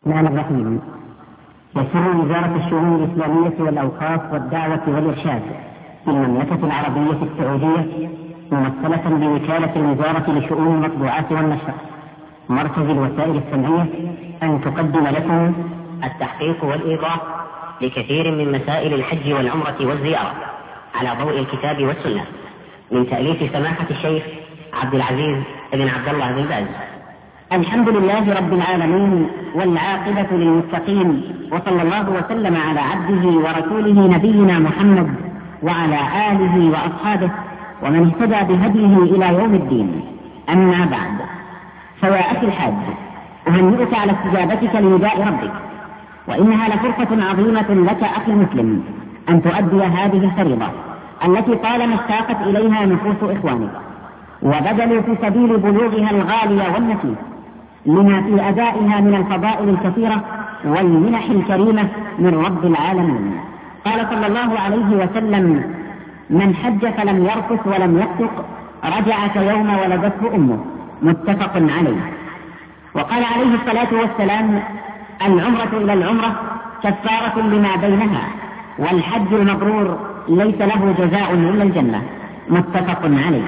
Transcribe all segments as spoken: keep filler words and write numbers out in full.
الرحمن الرحيم. يسر وزارة الشؤون الإسلامية والأوقاف والدعوة والإرشاد في المملكة العربية السعودية ممثلة بوكالة الوزارة لشؤون المطبوعات والنشر مركز الوسائل السمعية أن تقدم لكم التحقيق والإيضاح لكثير من مسائل الحج والعمرة والزيارة على ضوء الكتاب والسنة من تأليف سماحة الشيخ عبد العزيز بن عبد الله بن باز. الحمد لله رب العالمين والعاقبة للمتقين، وصلى الله وسلم على عبده ورسوله نبينا محمد وعلى آله وأصحابه ومن اهتدى بهديه إلى يوم الدين. أما بعد، فيا أخي الحاج، أهنئك على استجابتك لنداء ربك، وإنها لفرصة عظيمة لك أخي المسلم أن تؤدي هذه الفريضة التي طالما اشتاقت إليها نفوس إخوانك وبذلوا في سبيل بلوغها الغالية والنفيس لما في أدائها من الفضائل الكثيرة والمنح الكريمة من رب العالمين. قال صلى الله عليه وسلم: من حج فلم يرفث ولم يفسق رجع كيوم ولدته أمه، متفق عليه. وقال عليه الصلاة والسلام: العمرة إلى العمرة كفارة لما بينها، والحج المبرور ليس له جزاء إلا الجنة، متفق عليه.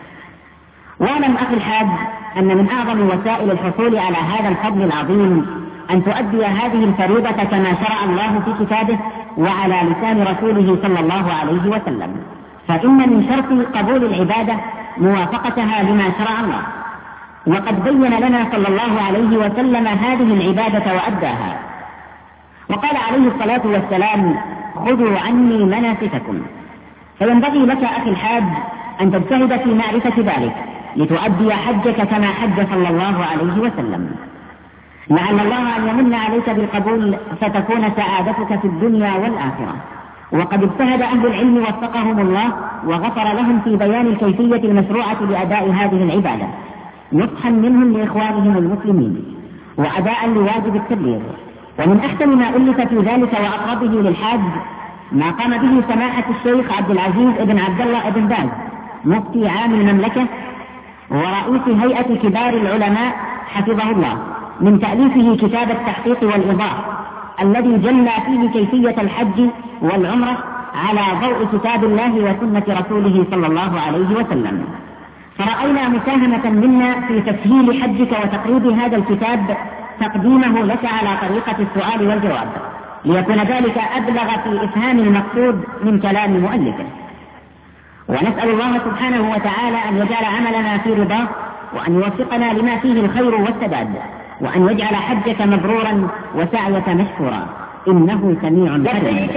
واعلم أخي الحاج أن من أعظم وسائل الحصول على هذا الفضل العظيم أن تؤدي هذه الفريضة كما شرع الله في كتابه وعلى لسان رسوله صلى الله عليه وسلم، فإن من شرط قبول العبادة موافقتها لما شرع الله، وقد بين لنا صلى الله عليه وسلم هذه العبادة وأداها، وقال عليه الصلاة والسلام: خذوا عني مناسككم. فينبغي لك أخي الحاج أن تجتهد في معرفة ذلك لتؤدي حجك كما حج صلى الله عليه وسلم، لعل الله أن يمن عليك بالقبول فتكون سعادتك في الدنيا والآخرة. وقد اجتهد أهل العلم وفقهم الله وغفر لهم في بيان الكيفية المشروعة لأداء هذه العبادة، نصحا منهم لإخوانهم المسلمين وأداء لواجب التبليغ. ومن أحسن ما ألف في ذلك وأقربه للحاج ما قام به سماحة الشيخ عبد العزيز بن عبد الله بن باز مفتي عام المملكة ورئيس هيئة كبار العلماء حفظه الله من تأليفه كتاب التحقيق والإيضاح الذي جلى فيه كيفية الحج والعمرة على ضوء كتاب الله وسنة رسوله صلى الله عليه وسلم. فرأينا مساهمة منا في تسهيل حجك وتقريب هذا الكتاب تقديمه لك على طريقة السؤال والجواب، ليكون ذلك أبلغ في إفهام المقصود من كلام مؤلفه. ونسأل الله سبحانه وتعالى أن يجعل عملنا في رضاه، وأن يوفقنا لما فيه الخير والسداد، وأن يجعل حجك مبرورا وسعيك مشكورا، إنه سميع قريب.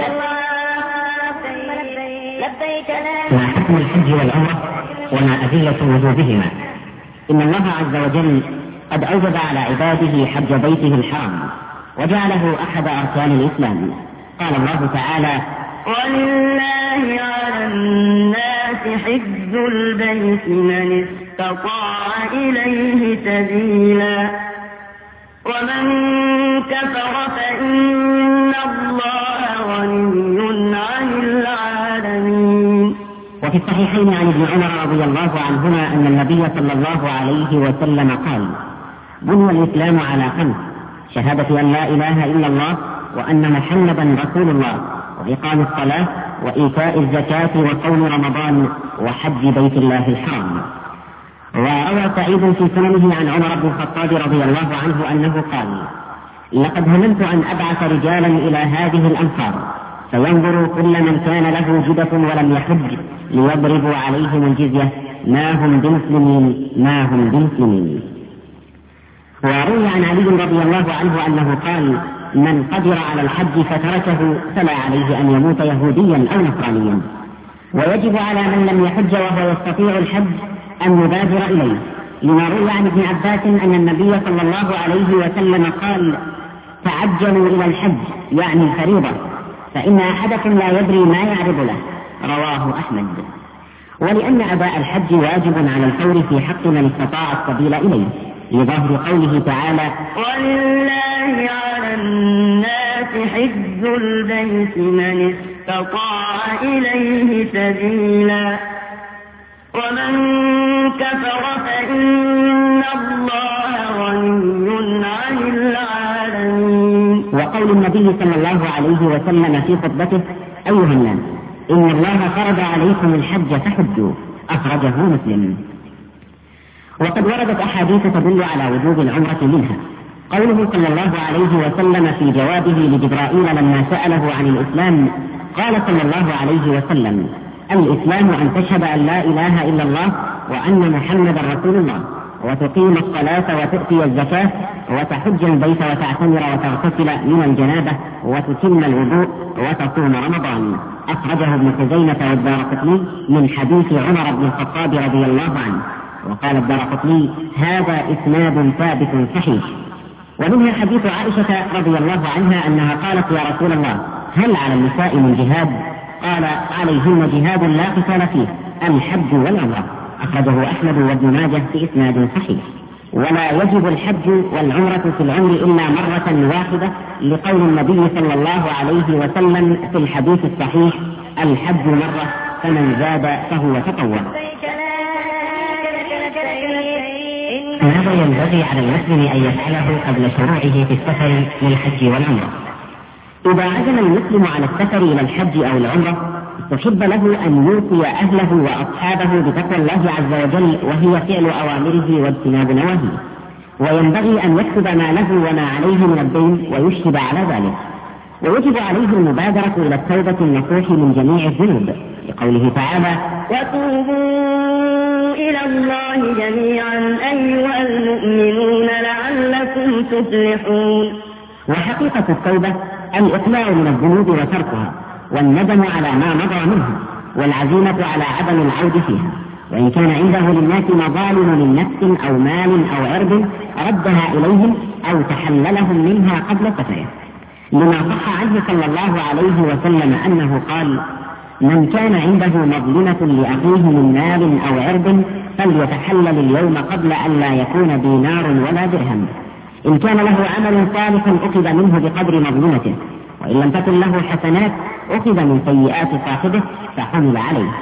ما حكم الحج والعمرة وما أدلة وجوبهما؟ إن الله عز وجل قد أوجب على عباده حج بيته الحرام وجعله أحد أركان الإسلام. قال الله تعالى: ولله على الناس حج البيت من استطاع إليه سبيلا ومن كفر فإن الله غني عن العالمين. وفي الصحيحين عن ابن عمر رضي الله عنهما أن النبي صلى الله عليه وسلم قال: بني الإسلام على خمس: شهادة أن لا إله إلا الله وأن محمدا رسول الله، وإقام الصلاة، وإيتاء الزكاة، وصوم رمضان، وحج بيت الله الحرام. وروى سعيد في سننه عن عمر بن الخطاب رضي الله عنه أنه قال: لقد هممت أن أبعث رجالا إلى هذه الأمصار فينظروا كل من كان له جدة ولم يحج ليضربوا عليهم الجزية، ما هم بمسلمين ما هم بمسلمين. وروي عن علي رضي الله عنه أنه قال: من قدر على الحج فتركه فلا عليه أن يموت يهوديا أو نصرانيا. ويجب على من لم يحج وهو يستطيع الحج أن يبادر إليه، لما روي عن ابن عباس أن النبي صلى الله عليه وسلم قال: تعجلوا إلى الحج، يعني الفريضة، فإن أحدكم لا يدري ما يعرض له. رواه أحمد. ولأن أداء الحج واجب على الفور في حق من استطاع السبيل إليه، لظاهر قوله تعالى: ولله على الناس حج البيت من استطاع إليه سبيلا ومن كفر فإن الله غني عن العالمين. وقول النبي صلى الله عليه وسلم في خطبته: أيها الناس، إن الله فرض عليكم الحج فحجوا، أخرجه مسلم. وقد وردت أحاديث تدل على وجوب العمرة، منها قوله صلى الله عليه وسلم في جوابه لجبرائيل لما سأله عن الإسلام، قال صلى الله عليه وسلم: الإسلام أن تشهد أن لا إله إلا الله وأن محمدا رسول الله، وتقيم الصلاة وتؤتي الزكاة وتحج البيت وتعتمر وتغتسل من الجنابة وتتم الوضوء وتصوم رمضان، أخرجه ابن خزيمة والدارقطني من حديث عمر بن الخطاب رضي الله عنه. وقال الدارقطني: هذا إسناد ثابت صحيح. ومنها حديث عائشة رضي الله عنها أنها قالت: يا رسول الله، هل على النساء من جهاد؟ قال: عليهن جهاد لا قتال فيه، الحج والعمرة، أخرجه أحمد وابن ماجه في إسناد صحيح. ولا يجب الحج والعمرة في العمر إلا مرة واحدة، لقول النبي صلى الله عليه وسلم في الحديث الصحيح: الحج مرة، فمن زاد فهو تطوع. ماذا ينبغي على المسلم أن يفعله قبل شروعه في السفر للحج والعمرة؟ إذا عزم المسلم على السفر إلى الحج أو العمرة، استحب له أن يوصي أهله وأصحابه بتقوى الله عز وجل، وهي فعل أوامره واجتناب نواهيه. وينبغي أن يكتب ما له وما عليه من الدين ويشهد على ذلك. ويجب عليه المبادرة إلى التوبة النصوح من جميع الذنوب، لقوله تعالى: وتوبوا إلى الله جميعا أيها المؤمنون لعلكم تفلحون. وحقيقة التوبة الإقلاع من الذنوب وتركها، والندم على ما مضى منها، والعزيمة على عدم العود فيها. وإن كان عنده للناس مظالم من نفس أو مال أو عرض، ردها إليهم أو تحللهم منها قبل سفره، لما صح عنه صلى الله عليه وسلم أنه قال: من كان عنده مظلمة لأخيه من مال أو عرض فليتحلل اليوم قبل أن لا يكون دينار ولا درهم. إن كان له عمل صالح أخذ منه بقدر مظلمته، وإن لم تكن له حسنات أخذ من سيئات صاحبه فحمل عليه.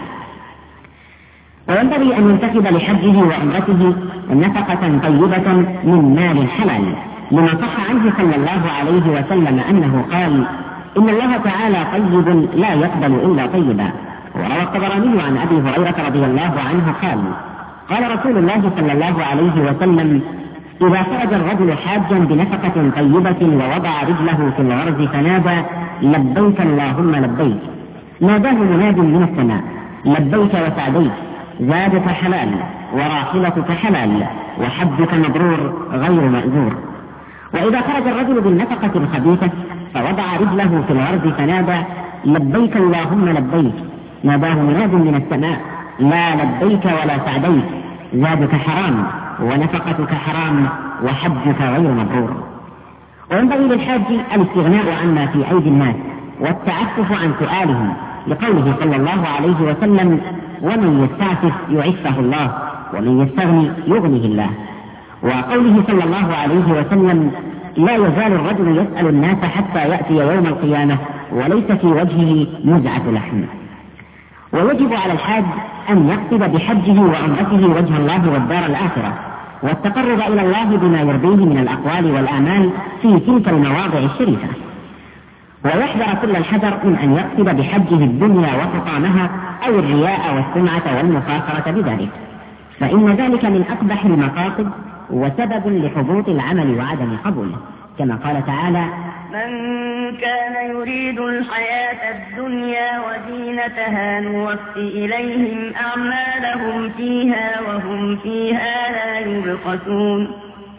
وينبغي أن ينتخب لحجه وعمرته نفقة طيبة من مال حلال، لما صح عنه صلى الله عليه وسلم أنه قال: إن الله تعالى طيب لا يقبل إلا طيبا. وروى الطبراني عن أبي هريرة رضي الله عنه قال: قال رسول الله صلى الله عليه وسلم: إذا خرج الرجل حاجا بنفقة طيبة ووضع رجله في الغرز فنادى: لبيك اللهم لبيك، ناداه مناد من السماء: لبيك وسعديك، زادك حلال، وراحلتك حلال، وحجك مبرور غير مأجور. وإذا خرج الرجل بالنفقة الخبيثة فوضع رجله في الغرز فنادى: لبيك اللهم لبيك، ناداه مناد من السماء: لا لبيك ولا سعديك، زادك حرام، ونفقتك حرام، وحجك غير مبرور. وينبغي للحاج الاستغناء عما في أيدي الناس والتعفف عن سؤالهم، لقوله صلى الله عليه وسلم: ومن يستعفف يعفه الله، ومن يستغني يغنيه الله. وقوله صلى الله عليه وسلم: لا يزال الرجل يسأل الناس حتى يأتي يوم القيامة وليس في وجهه مزعة لحم. ويجب على الحاج أن يقصد بحجه وعمرته وجه الله والدار الآخرة، والتقرب إلى الله بما يرضيه من الأقوال والأعمال في تلك المواضع الشريفة. ويحذر كل الحذر من أن يقصد بحجه الدنيا وحطامها أو الرياء والسمعة والمفاخرة بذلك، فإن ذلك من أقبح المقاصد وسبب لحبوط العمل وعدم قبوله، كما قال تعالى: من كان يريد الحياة الدنيا وزينتها نوفي إليهم أعمالهم فيها وهم فيها لا يبخسون.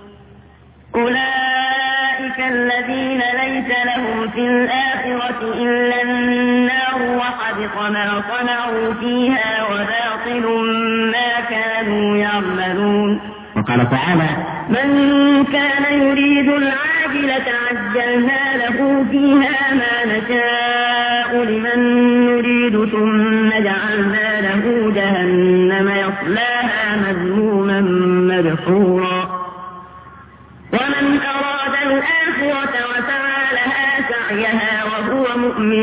أولئك الذين ليس لهم في الآخرة إلا النار وحبط ما صنعوا فيها وباطل ما كانوا يعملون. وقال تعالى: من كان يريد العاجلة عجلنا له فيها ما نشاء لمن نريد ثم جعلنا له جهنم يصلاها مذموما مدحورا. ومن أراد الآخرة وسعى لها سعيها وهو مؤمن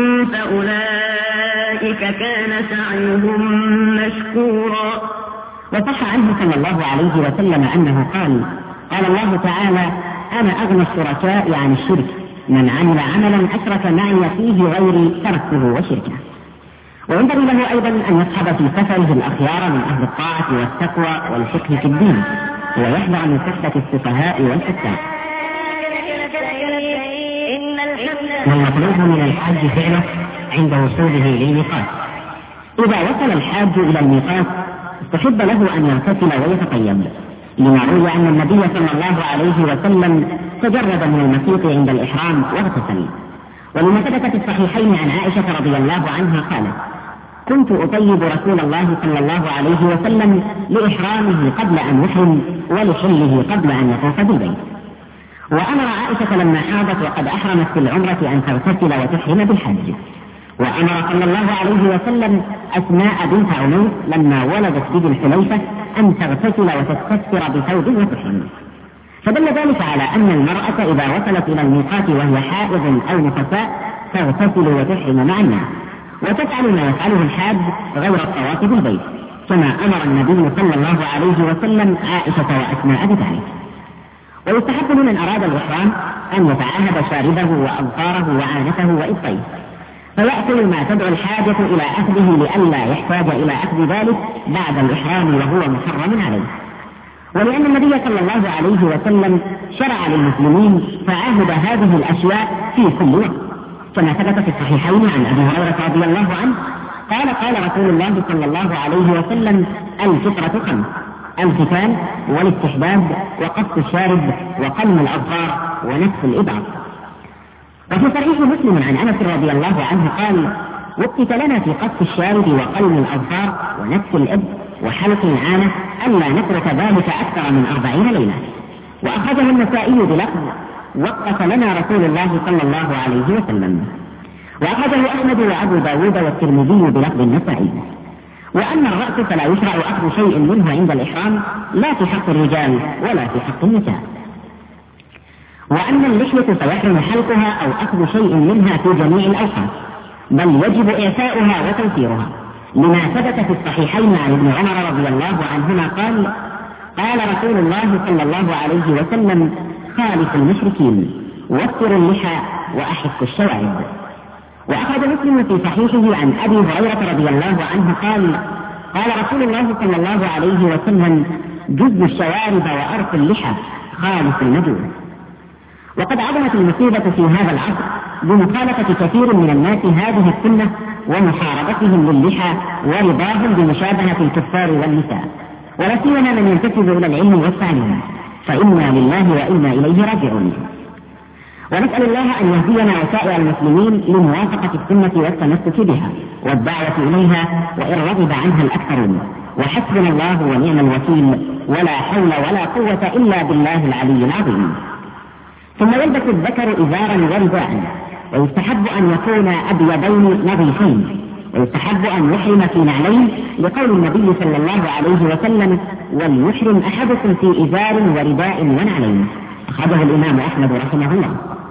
فأولئك كان سعيهم مشكورا. وصح عنه صلى الله عليه وسلم أنه قال: قال الله تعالى: أنا أغنى الشركاء عن الشرك، من عمل عملا أشرك معي فيه غيري تركته وشركه. وينبغي له أيضا أن يصحب في سفره الأخيار من أهل الطاعة والتقوى والفقه في الدين، ويحذر من صحبة السفهاء والفساق. والمطلوب من الحاج فعله عند وصوله للميقات. إذا وصل الحاج إلى الميقات استحب له أن يغتسل ويتطيب، لما روي أن النبي صلى الله عليه وسلم تجرد من المسيط عند الإحرام واغتسل. ولما ثبت في الصحيحين عن عائشة رضي الله عنها قالت: كنت أطيب رسول الله صلى الله عليه وسلم لإحرامه قبل أن يحرم ولحله قبل أن يطوف بالبيت. وأمر عائشة لما حاضت وقد أحرمت في العمرة أن تغتسل وتحرم بالحج. وأمر صلى الله عليه وسلم أسماء بنت عميس لما ولدت بذي الحليفة أن تغتسل وتستثر بثوب وتحرم. فدل ذلك على أن المرأة إذا وصلت إلى الميقات وهي حائض أو نفساء تغتسل وتحرم مع الناس، وتفعل ما يفعله الحاج غير الطواف بالبيت، كما أمر النبي صلى الله عليه وسلم عائشة وأسماء بذلك. ويستحب لمن أراد الإحرام أن يتعاهد شاربه وأظفاره وعانته وإبطيه، فيأكل ما تدعو الحاجة إلى أخذه لئلا يحتاج إلى أخذ ذلك بعد الإحرام وهو محرم عليه. ولأن النبي صلى الله عليه وسلم شرع للمسلمين تعاهد هذه الأشياء في كل وقت، كما ثبت في الصحيحين عن أبي هريرة رضي الله عنه قال: قال رسول الله صلى الله عليه وسلم: الفطرة خمس: الختان والاستحباب وقص الشارب وقلم الأظفار ونتف الإبط. وفي صحيح مسلم عن أنس رضي الله عنه قال: وقت لنا في قص الشارب وقلم الأظفار ونتف الإبط وحلق العانة ألا نترك ذلك أكثر من أربعين ليلة. وأخذه النسائي بلفظ: وقف لنا رسول الله صلى الله عليه وسلم. وأخذه أحمد وأبو داود والترمذي بلفظ النسائي. وأما الرأس فلا يشرع أخذ شيء منه عند الإحرام، لا في حق الرجال ولا في حق النساء. وأما اللحية فيحرم حلقها أو أخذ شيء منها في جميع الأوقات، بل يجب إعفاؤها وتوفيرها، لما ثبت في الصحيحين عن ابن عمر رضي الله عنهما قال: قال رسول الله صلى الله عليه وسلم: خالف المشركين، وفروا اللحى وأحفوا الشوارب. وأخرج مسلم في صحيحه عن أبي هريرة رضي الله عنه قال: قال رسول الله صلى الله عليه وسلم: جز الشوارب وأرف اللحى خالف المجوس. وقد عظمت المصيبة في هذا العصر بمخالفة كثير من الناس هذه السنة ومحاربتهم للحى ورضاهم بمشابهة الكفار والنساء، ولا سيما من ينتسب إلى العلم والتعليم، فإنا لله وإنا إليه راجعون. ونسأل الله أن يهدينا وسائر المسلمين لموافقة السنة والتمسك بها والدعوة إليها، وإن رغب عنها الأكثرون. وحسبنا الله ونعم الوكيل، ولا حول ولا قوة إلا بالله العلي العظيم. ثم يلبس الذكر إزارا ورداء، ويستحب أن يكون أبيضين نظيفين، ويستحب أن يحرم في نعلين، لقول النبي صلى الله عليه وسلم: وليحرم أحدكم في إزار ورداء ونعلين. أخرجه الإمام أحمد رحمه الله.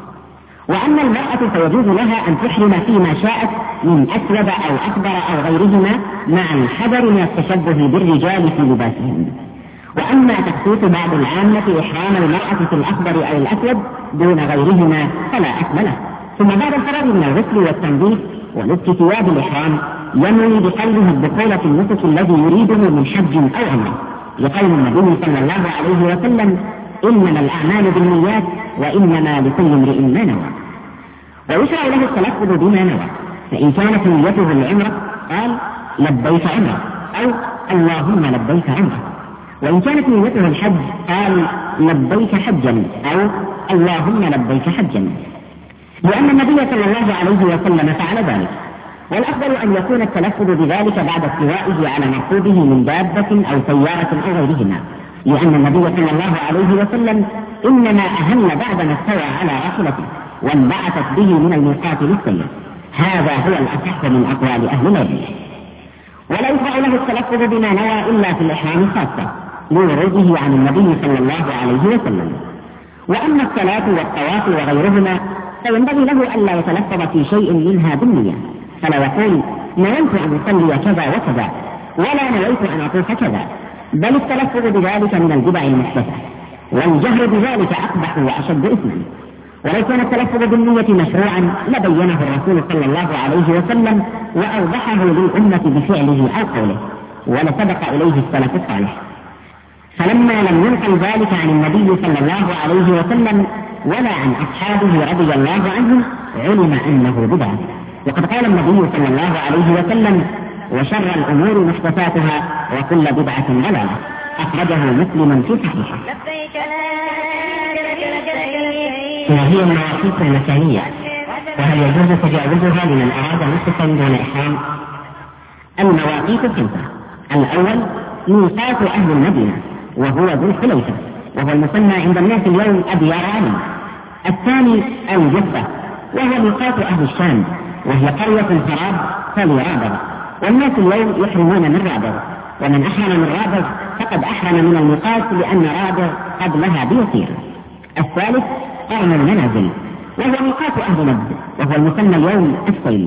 وأما المرأة فيجوز لها أن تحرم فيما شاءت من أسود أو أخضر أو غيرهما، مع الحذر من التشبه بالرجال في لباسهم. وأما تخصيص بعض العامة إحرام المرأة في الأخضر أو الأسود دون غيرهما فلا أثم له. ثم بعد الفراغ من الغسل والتنظيف ولبس ثياب الإحرام ينوي بقلبه الدخول في النسك الذي يريده من حج أو عمرة، لقول النبي صلى الله عليه وسلم: إنما الأعمال بالنيات وإنما لكل امرئ ما نوى. ويشرع له التلفظ بما نوى، فإن كانت نيته العمرة قال: لبيك عمرة، أو اللهم لبيك عمرة. وإن كانت نيته الحج قال: لبيك حجا، أو اللهم لبيك حجا، لأن النبي صلى الله عليه وسلم فعل ذلك. والأفضل أن يكون التلفظ بذلك بعد استوائه على مركوبه من دابة أو سيارة أو غيرهما، لأن النبي صلى الله عليه وسلم إنما أهل بعدما استوى على راحلته وانبعثت به من الميقات للسير. هذا هو الأصح من أقوال أهل العلم. ولا يشرع له التلفظ بما نوى إلا في الإحرام خاصة، لوروده عن النبي صلى الله عليه وسلم. وأما الصلاة والطواف وغيرهما فينبغي له ألا يتلفظ في شيء منها بالنية، فلا يقول: نويت أن أصلي كذا وكذا، ولا نويت أن أطوف كذا، بل التلفظ بذلك من البدع المحدثة، والجهر بذلك أقبح وأشد إثما. ولو كان التلفظ بالنية مشروعا لبينه الرسول صلى الله عليه وسلم وأوضحه للأمة بفعله أو قوله، ولسبق إليه السلف الصالح. فلما لم ينقل ذلك عن النبي صلى الله عليه وسلم ولا عن أصحابه رضي الله عنهم علم أنه بدعة. وقد قال النبي صلى الله عليه وسلم: وشر الأمور محدثاتها وكل بدعة ضلالة. أخرجه مسلم في صحيحه. وهي المواقيت المكانية، وهل يجوز تجاوزها لمن أراد نسكا دون إحرام؟ المواقيت خمسة: الأول ميقات أهل المدينة وهو ذو الحليفة، وهو المسمى عند الناس اليوم أبيار علي. الثاني الجفة، وهو ميقات أهل الشام، وهي قرية خراب تلي رابغ، والناس اليوم يحرمون من رابغ، ومن أحرم من رابغ فقد أحرم من الميقات لأن رابغ قبلها بيسير. الثالث قرن المنازل، وهو ميقات أهل نجد، وهو المسمى اليوم السيل.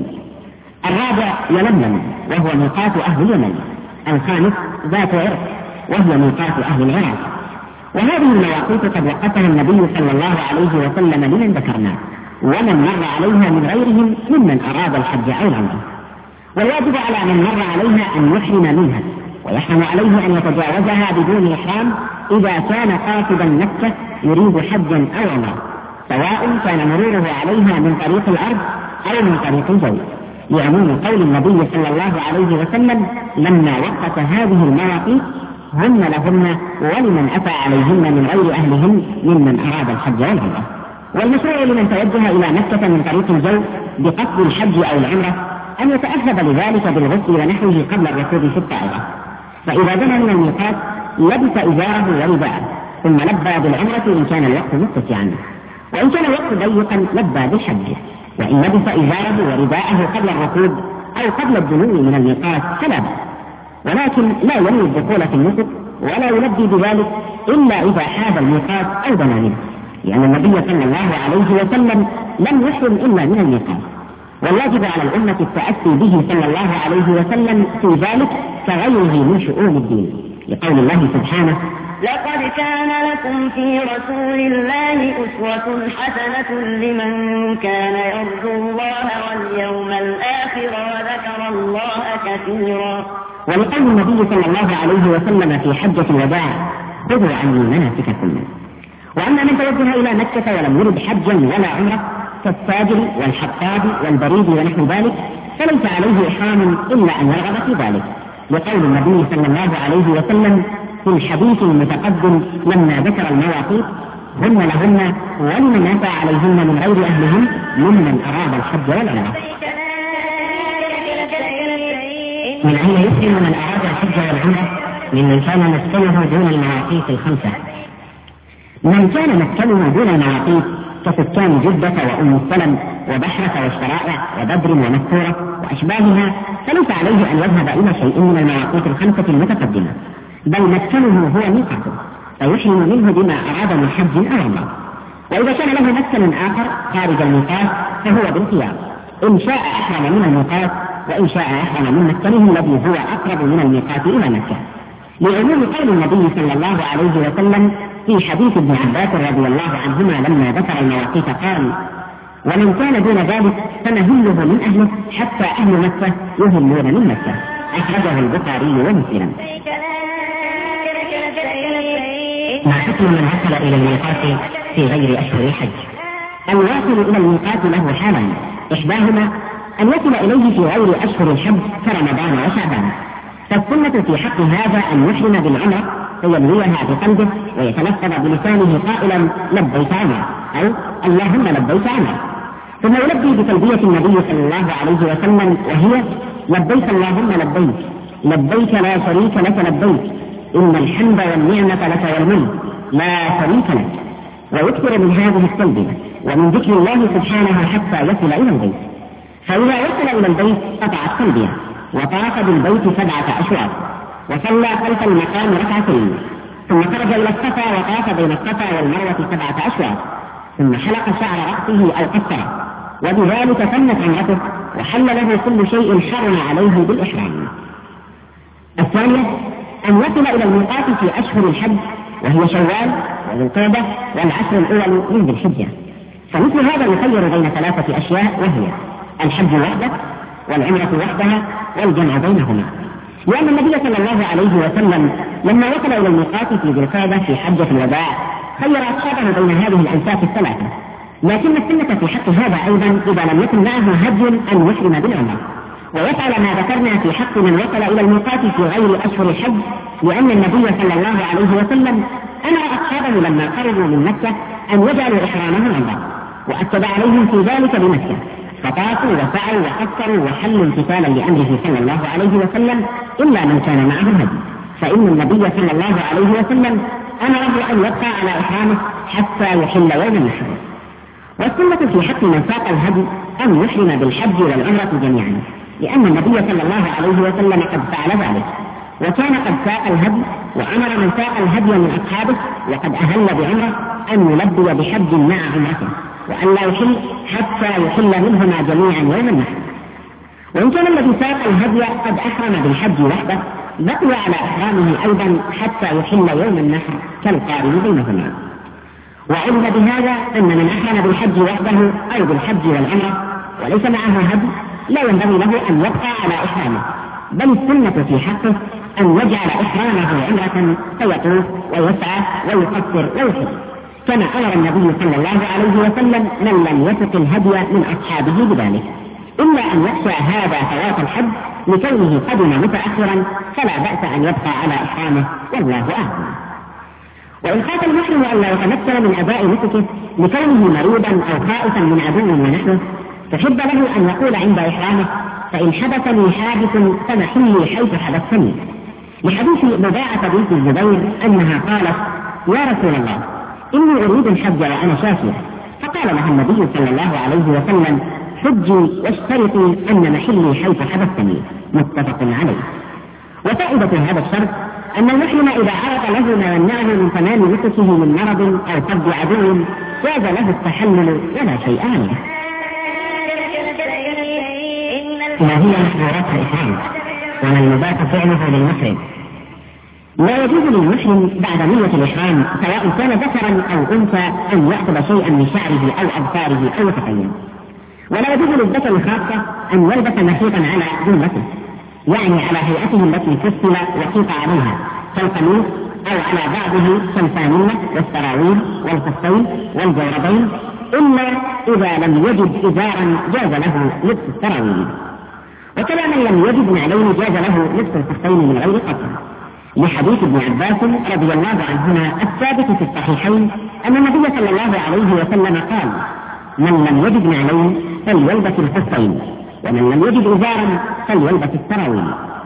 الرابع يلملم، وهو ميقات أهل اليمن. الخامس ذات عرق، وهي ميقات أهل العراق. وهذه المواقيت قد وقتها النبي صلى الله عليه وسلم لمن ذكرنا ومن مر عليها من غيرهم ممن أراد الحج أو العمرة، والواجب على من مر عليها أن يحرم منها، ويحرم عليه أن يتجاوزها بدون إحرام إذا كان قاصدا مكة يريد حجا أو عمرة، سواء كان مروره عليها من طريق الأرض أو من طريق الجو، لعموم قول النبي صلى الله عليه وسلم لما وقت هذه المواقيت: هن لهن ولمن أتى عليهن من غير أهلهن ممن أراد الحج والعمرة. والمشروع لمن توجه إلى مكة من طريق الجو بقصد الحج أو العمرة أن يتأهب لذلك بالغسل ونحوه قبل الركوب في الطائرة، فإذا دنا من الميقات لبس إزاره ورداءه ثم لبى بالعمرة إن كان الوقت متسعا، وإن كان الوقت ضيقا لبى بالحج، وإن لبس إزاره ورداءه قبل الركوب أو قبل الدنو من الميقات فلا بأس، ولكن لا ينوي الدخول في النسك ولا يلبي بذلك إلا إذا حاب الميقات أو دنا منه، لأن النبي صلى الله عليه وسلم لم يحرم إلا من الميقات، والواجب على الأمة التأسي به صلى الله عليه وسلم في ذلك كغيره من شؤون الدين، لقول الله سبحانه: لقد كان لكم في رسول الله أسوة حسنة لمن كان يرجو الله واليوم الآخر وذكر الله كثيرا. ولقول النبي صلى الله عليه وسلم في حجة الوداع: خذوا عني مناسككم. وأما من توجه إلى مكة ولم يرد حجا ولا عمرة كالتاجر والحطاب والبريد ونحو ذلك فليس عليه إحرام إلا أن يرغب في ذلك، لقول النبي صلى الله عليه وسلم في الحديث المتقدم لما ذكر المواقيت: هن لهن ولمن أتى عليهن من غير أهلهن ممن أراد الحج والعمرة. من أين يسلم من أراد الحج والعمرة؟ ممن كان مسكنه دون المواقيت الخمسة. من كان مسكنه دون المواقيت كسكان جدة وأم السلم وبحرة والشرائع وبدر ومكورة وأشباهها فليس عليه أن يذهب إلى شيء من المواقيت الخمسة المتقدمة، بل مسكنه هو ميقاته فيحرم منه بما أراد من حج أو عمرة. وإذا كان له مسكن آخر خارج الميقات فهو بالخيار، إن شاء أحرم من الميقات وإن شاء أحرم من مسكنه الذي هو أقرب من الميقات إلى مكة، لعموم قول النبي صلى الله عليه وسلم في حديث ابن عباس رضي الله عنهما لما ذكر المواقيت قال: ومن كان دون ذلك فمهله من أهله حتى أهل مكة يهلون من مكة. أخرجه البخاري ومسلم. ما حكم من وصل إلى الميقات في غير أشهر الحج؟ الواصل إلى الميقات له حالان، إحداهما أن يصل إليه في غير أشهر الحج كرمضان وشعبان، فالسنة في حق هذا أن يحرم بالعمرة فينويها بقلبه ويتلفظ بلسانه قائلا: لبيك عمرة، أو اللهم لبيك عمرة، ثم يلبي بتلبية النبي صلى الله عليه وسلم وهي: لبيك اللهم لبيك، لبيك لا شريك لك لبيك، إن الحمد والنعمة لك والملك لا شريك لك، ويكثر من هذه التلبية ومن ذكر الله سبحانه حتى يصل إلى البيت، فإذا وصل إلى البيت قطع التلبية وطاف بالبيت سبعة أشواط وصلى خلف المقام ركعتين، ثم خرج إلى الصفا وطاف بين الصفا والمروة سبعة أشواط، ثم حلق شعر رأسه أو قصره، وبذلك تمت عمرته وحل له كل شيء حرم عليه بالإحرام. الثانية أن يصل إلى الميقات في أشهر الحج وهي شوال وذو القعدة والعشر الأول من ذي الحجة، فمثل هذا يخير بين ثلاثة أشياء، وهي الحج وحده والعمرة وحدها والجمع بينهما. لأن النبي صلى الله عليه وسلم لما وصل إلى الميقات في ذي القعدة في حجة الوداع خير أصحابه بين هذه الأنساك الثلاثة، لكن السنة في حق هذا أيضا إذا لم يكن معه هدي أن يحرم بالعمرة ويفعل ما ذكرنا في حق من وصل إلى الميقات في غير أشهر الحج، لأن النبي صلى الله عليه وسلم أمر أصحابه لما قربوا من مكة أن يجعلوا إحرامهم عمرة، وأكد عليهم في ذلك بمكة، فطافوا وسعوا وقصروا وحلوا امتثالا لأمره صلى الله عليه وسلم إلا من كان معه هدي، فإن النبي صلى الله عليه وسلم أمره أن يبقى على إحرامه حتى يحل يوم النحر. والسنة في حق من ساق الهدي أن يحرم بالحج والعمرة جميعا، لأن النبي صلى الله عليه وسلم قد فعل ذلك، وكان قد ساق الهدي وأمر من ساق الهدي من أصحابه وقد أهل بعمرة أن يلبي بحج مع عمرته، وأن لا يحل حتى يحل منهما جميعا يوم النحر. وإن كان الذي ساق الهدي قد أحرم بالحج وحده بقي على إحرامه أيضا حتى يحل يوم النحر كالقارن بينهما. وعلم بهذا أن من أحرم بالحج وحده أو بالحج والعمرة وليس معه هدي لا ينبغي له أن يبقى على إحرامه، بل السنة في حقه أن يجعل إحرامه عمرة فيطوف ويسعى ويقصر ويحج، كما أمر النبي صلى الله عليه وسلم من لم يسق الهدي من أصحابه بذلك، إلا أن يخشى هذا فوات الحج لكونه قدم متأخرا فلا بأس أن يبقى على إحرامه، والله أعلم. وإن خاف المحرم ألا يتمكن من أداء نسكه لكونه مريضا أو خائفا من عدو ونحوه فحب له أن يقول عند إحرامه: فإن حدثني حادث فمحلي حيث حدثني، لحديث بضاعة بنت الزبير أنها قالت: يا رسول الله إني أريد الحج وأنا شاكرة، فقال لها النبي صلى الله عليه وسلم: حجي واشترطي أن محلي حيث حدثني، متفق عليه. وفائدة هذا الشرط أن المحرم إذا عرض له ما يمنعه من تمام نسكه من مرض أو صد عدو جاز له التحلل ولا شيء عليه. ما هي محظورات الإحرام وما المباح فعله للمحرم؟ لا يجوز للمحرم بعد نية الإحرام سواء كان ذكرا أو أنثى أن يأخذ شيئا من شعره أو أظفاره أو يتخيل، ولا يجوز للذكر خاصة أن يلبس محيطا على جملته، يعني على هيئته التي فصل وقيط عليها كالقميص، أو على بعضه كالفانلة والسراويل والخفين والجوربين، إلا إذا لم يجد إزارا جاز له لبس السراويل. وكما من لم يجد نعلين جاز له لبس الخفين من غير قصر، لحديث ابن عباس رضي الله عنهما الثابت في الصحيحين أن النبي صلى الله عليه وسلم قال: من لم يجد نعلين فليلبس الخفين، ومن لم يجد إزارا فليلبس السراويل.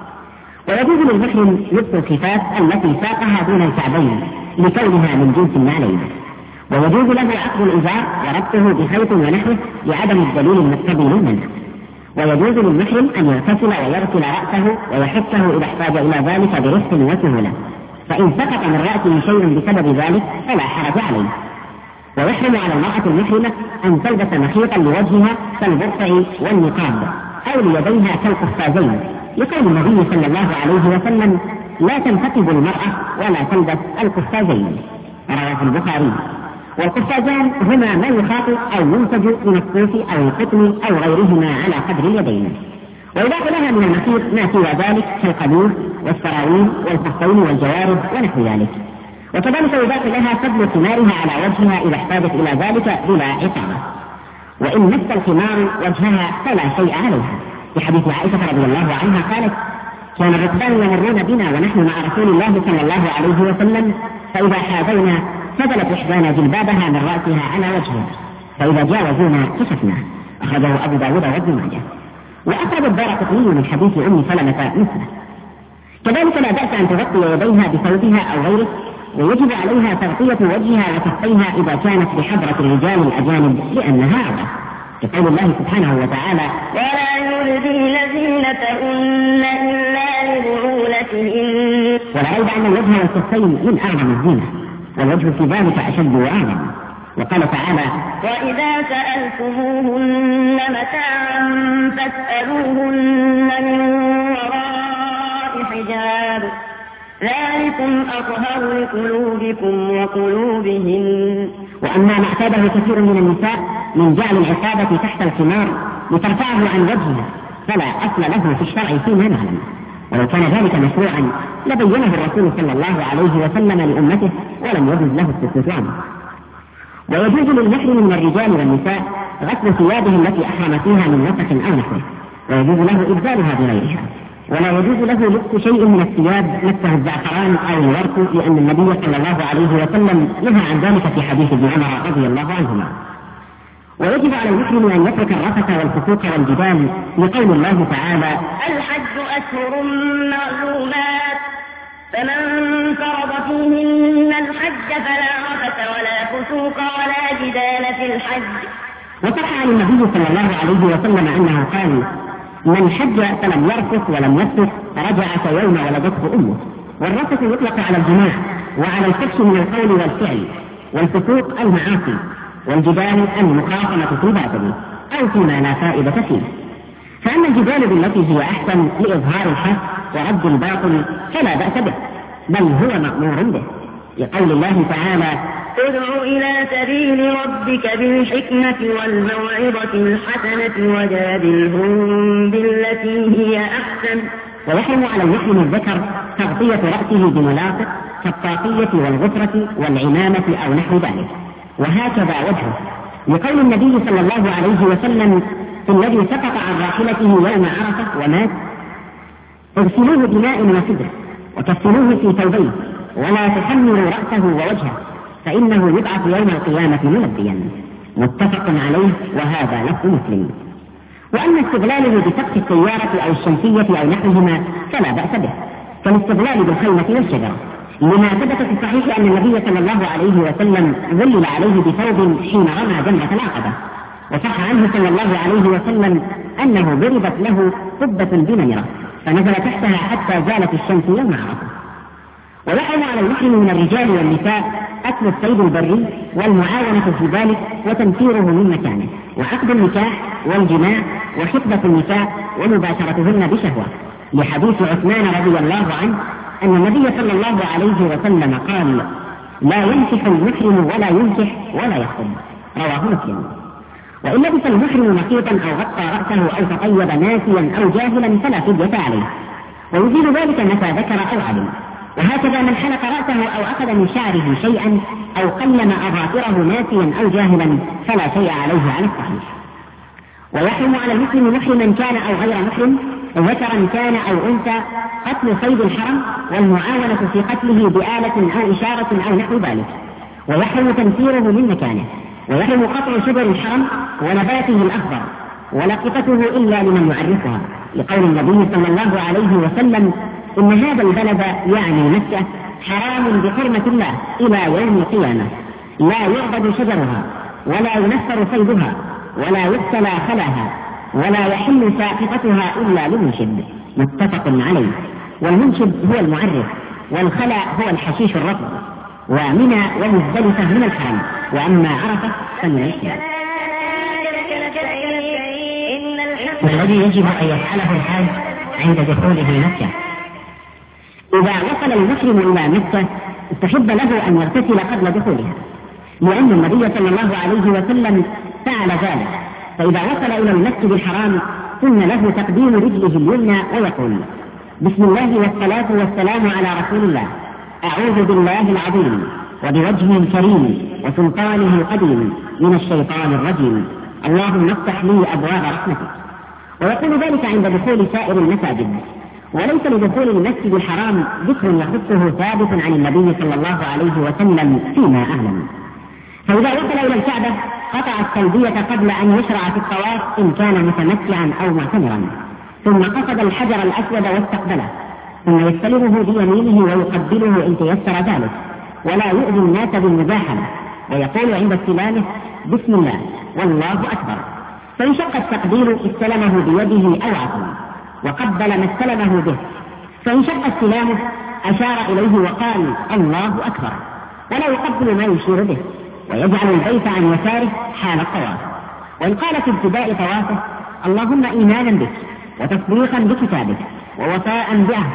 ويجوز للمحرم لبس الخفاف التي ساقها دون الكعبين لكونها من جنس النعلين، ويجوز له عقد الإزار وربطه بخيط ونحوه لعدم الدليل المقتضي للمنع. ويجوز للمحرم أن يغتسل ويغسل رأسه ويحثه إذا احتاج إلى ذلك برفق وسهولة، فإن سقط من رأسه شيء بسبب ذلك فلا حرج عليه. ويحرم على المرأة المحرمة أن تلبس مخيطا لوجهها كالبرقع والنقاب أو ليديها كالقفازين، لقول النبي صلى الله عليه وسلم: لا تنتقب المرأة ولا تلبس القفازين، رواه البخاري. والقفازان هما ما يخاط أو ينتج من الصوف أو القطن أو غيرهما على قدر اليدين، ويضاف لها من المخيط ما سوى ذلك كالقميص والسراويل والخفين والجوارب ونحو ذلك. وكذلك يضاف لها فضل ثمارها على وجهها إذا احتاجت إلى ذلك بلا عقابة، وإن مس الخمار وجهها فلا شيء عليها، في حديث عائشة رضي الله عنها قالت: كان الركبان يمرون بنا ونحن مع رسول الله صلى الله عليه وسلم، فإذا حاذينا فضلت إحدانا جلبابها من رأسها على وجهها، فإذا جاوزونا كشفنا. أخرجه أبو داود وابن ماجه. وأخرج الدارقطني من حديث أم سلمة مثله. كذلك لا بأس أن تغطي يديها بثوبها أو غيره، ويجب عليها تغطية وجهها وكفيها إذا كانت بحضرة الرجال الأجانب لأنها عورة، كقول الله سبحانه وتعالى: ولا يبدين زينتهن إلا لبعولتهن. ولا ريب أن الوجه والكفين من أعظم الزينة، والوجه في ذلك أشد وأعظم. وقال تعالى: وإذا سألتموهن متاعا فاسألوهن من وراء حجاب ذلكم أطهر لقلوبكم وقلوبهن. وأما ما اعتاده كثير من النساء من جعل العصابة تحت الخمار لترفعه عن وجهها فلا أصل له في الشرع فيما نعلم، ولو كان ذلك مشروعا لبينه الرسول صلى الله عليه وسلم لأمته ولم يجوز له السكوت. ويجوز للمحرم من الرجال والنساء غسل ثيابه التي أحرم فيها من وسخ أو نحوه، ويجوز له إبدالها بغيرها، ولا يجوز له لبس شيء من الثياب مسه الزعفران أو الورق، لأن النبي صلى الله عليه وسلم نهى عن ذلك في حديث ابن عمر رضي الله عنهما. ويجب على المحرم أن يترك الرفث والفسوق والجدال لقول الله تعالى: الحج أشهر معلومات فمن فرض فيهن الحج فلا رفث ولا فسوق ولا جدال في الحج. وصح عن النبي صلى الله عليه وسلم أنه قال: من حج فلم يرفث ولم يفسق رجع كيوم ولدته أمه. والرفث يطلق على الجماع وعلى الفحش من القول والفعل، والفسوق المعاصي، والجدال المخاصمة في الباطل أو فيما لا فائدة فيه. فأما الجدال بالتي هي أحسن لإظهار الحق ورد الباطل فلا بأس به، بل هو مأمور به، لقول الله تعالى: ادع إلى سبيل ربك بالحكمة والموعظة الحسنة وجادلهم بالتي هي أحسن. ويحرم على المحرم الذكر تغطية رأسه بملاصق كالطاقية والغفرة والعمامة أو نحو ذلك، وهكذا وجهه، لقول النبي صلى الله عليه وسلم في الذي سقط عن راحلته يوم عرفة ومات: اغسلوه بماء وسدر وكفنوه في ثوبين ولا تحملوا رأسه ووجهه فإنه يبعث يوم القيامة ملبيا. متفق عليه، وهذا لفظ مسلم. وأما استغلاله بسقف السيارة أو الشمسية أو نحوهما فلا بأس به، كالاستغلال بالخيمة والشجرة، لما ثبت في الصحيح أن النبي صلى الله عليه وسلم ظلل عليه بثوب حين رمى جمرة العقبة، وصح عنه صلى الله عليه وسلم أنه ضربت له قبة بنمرة فنزل تحتها حتى زالت الشمس يوم عرفة. ويحرم على المحرم من الرجال والنساء أكل الصيد البري والمعاونة في ذلك وتنفيره من مكانه، وعقد النكاح والجماع وخطبة النساء ومباشرتهن بشهوة، لحديث عثمان رضي الله عنه أن النبي صلى الله عليه وسلم قال: لا ينكح المحرم ولا ينكح ولا يخطب، رواه مسلم. وإن لبس المحرم نقيطا أو غطى رأسه أو تطيب ناسيا أو جاهلا فلا فدية عليه، ويزيل ذلك متى ذكر أو علم. وهكذا من حلق رأسه أو أخذ من شعره شيئا أو قلم أظافره ناسيا أو جاهلا فلا شيء عليه على الصحيح. ويحرم على المسلم محرما كان أو غير محرم، ذكرا كان أو أنثى، قتل صيد الحرم والمعاونة في قتله بآلة أو إشارة أو نحو ذلك، ويحرم تنفيره من مكانه. ويحرم قطع شجر الحرم ونباته الأخضر ولقطته إلا لمن يعرفها، لقول النبي صلى الله عليه وسلم: إن هذا البلد يعني مكة حرام بحرمة الله إلى يوم القيامة، لا يعبد شجرها ولا ينفر صيدها ولا يغسل خلاها ولا يحل ساقطتها إلا لمنشد. متفق عليه. والمنشد هو المعرف، والخلا هو الحشيش الرطب، ومنى ومزدلفة من الحرم، وأما عرفة فمن الإسلام. والذي يجب أن يفعله الحاج عند دخوله مكة: إذا وصل المحرم إلى مكة استحب له أن يغتسل قبل دخولها، لأن النبي صلى الله عليه وسلم فعل ذلك. فإذا وصل إلى المسجد الحرام سن له تقديم رجله اليمنى ويقول: بسم الله والصلاة والسلام على رسول الله، أعوذ بالله العظيم وبوجهه الكريم وسلطانه القديم من الشيطان الرجيم، اللهم افتح لي أبواب رحمتك. ويقول ذلك عند دخول سائر المساجد، وليس لدخول المسجد الحرام ذكر يخصه ثابت عن النبي صلى الله عليه وسلم فيما أعلم. فإذا وصل إلى الكعبة قطع التلبية قبل أن يشرع في الطواف إن كان متمتعا أو معتمرا، ثم قصد الحجر الأسود واستقبله، ثم يستلمه بيمينه ويقبله إن تيسر ذلك، ولا يؤذي الناس بالمزاحمة، ويقول عند استلامه: بسم الله والله أكبر. فإن شق التقبيل استلمه بيده أو عصا وقبل ما استلمه به، فإن شق استلامه أشار إليه وقال: الله أكبر، ولا يقبل ما يشير به، ويجعل البيت عن يساره حال الطواف. وإن قال في ابتداء طوافه: اللهم إيمانا بك وتصديقا بكتابك ووفاء بعهدك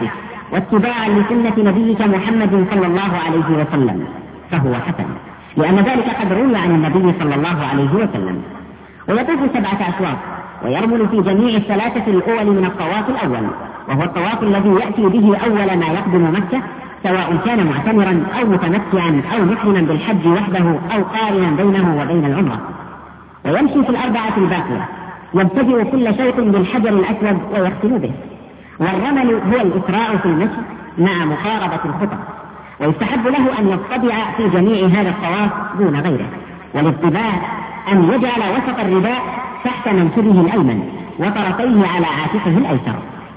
واتباعا لسنة نبيك محمد صلى الله عليه وسلم فهو حسن، لأن ذلك قد روي عن النبي صلى الله عليه وسلم. ويطوف سبعة أشواط ويرمل في جميع الثلاثة الأول من الطواف الأول، وهو الطواف الذي يأتي به أول ما يقدم مكة، سواء كان معتمرا أو متمتعا أو محرما بالحج وحده أو قارنا بينه وبين العمرة. ويمشي في الأربعة الباقية، يبتدئ كل شوط بالحجر الأسود ويختم به. والرمل هو الإسراع في المشي مع مقاربة الخطى، ويستحب له أن يطبع في جميع هذا الطواف دون غيره. والاطباع أن يجعل وسط الرداء تحت منكبه الأيمن وطرفيه على عاتقه الأيسر.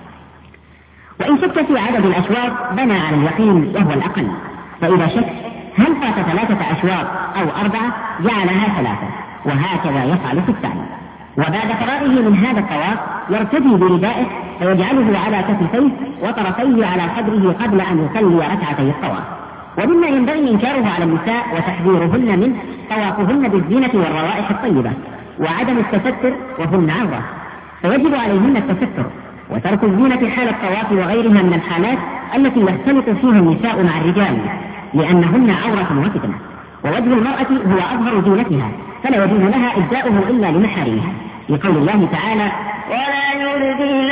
وإن شك في عدد الأشواط بنى على اليقين وهو الأقل، فإذا شك هل فات ثلاثة أشواط أو أربعة جعلها ثلاثة، وهكذا يفعل في الثاني. وبعد فراغه من هذا الطواف يرتدي بردائه ويجعله على كتفيه وطرفيه على صدره قبل أن يصلي ركعتي الطواف. ومما ينبغي إنكاره على النساء وتحذيرهن منه طوافهن بالزينة والروائح الطيبة وعدم التستر وهن عورة، فيجب عليهن التستر وترك الزينة حال الطواف وغيرها من الحالات التي يختلط فيها النساء مع الرجال، لأنهن عورة وفتنة. ووجه المرأة هو أظهر زينتها، فلا يجوز لها إبداؤه إلا لمحارمها، لقول الله تعالى: ولا يبدين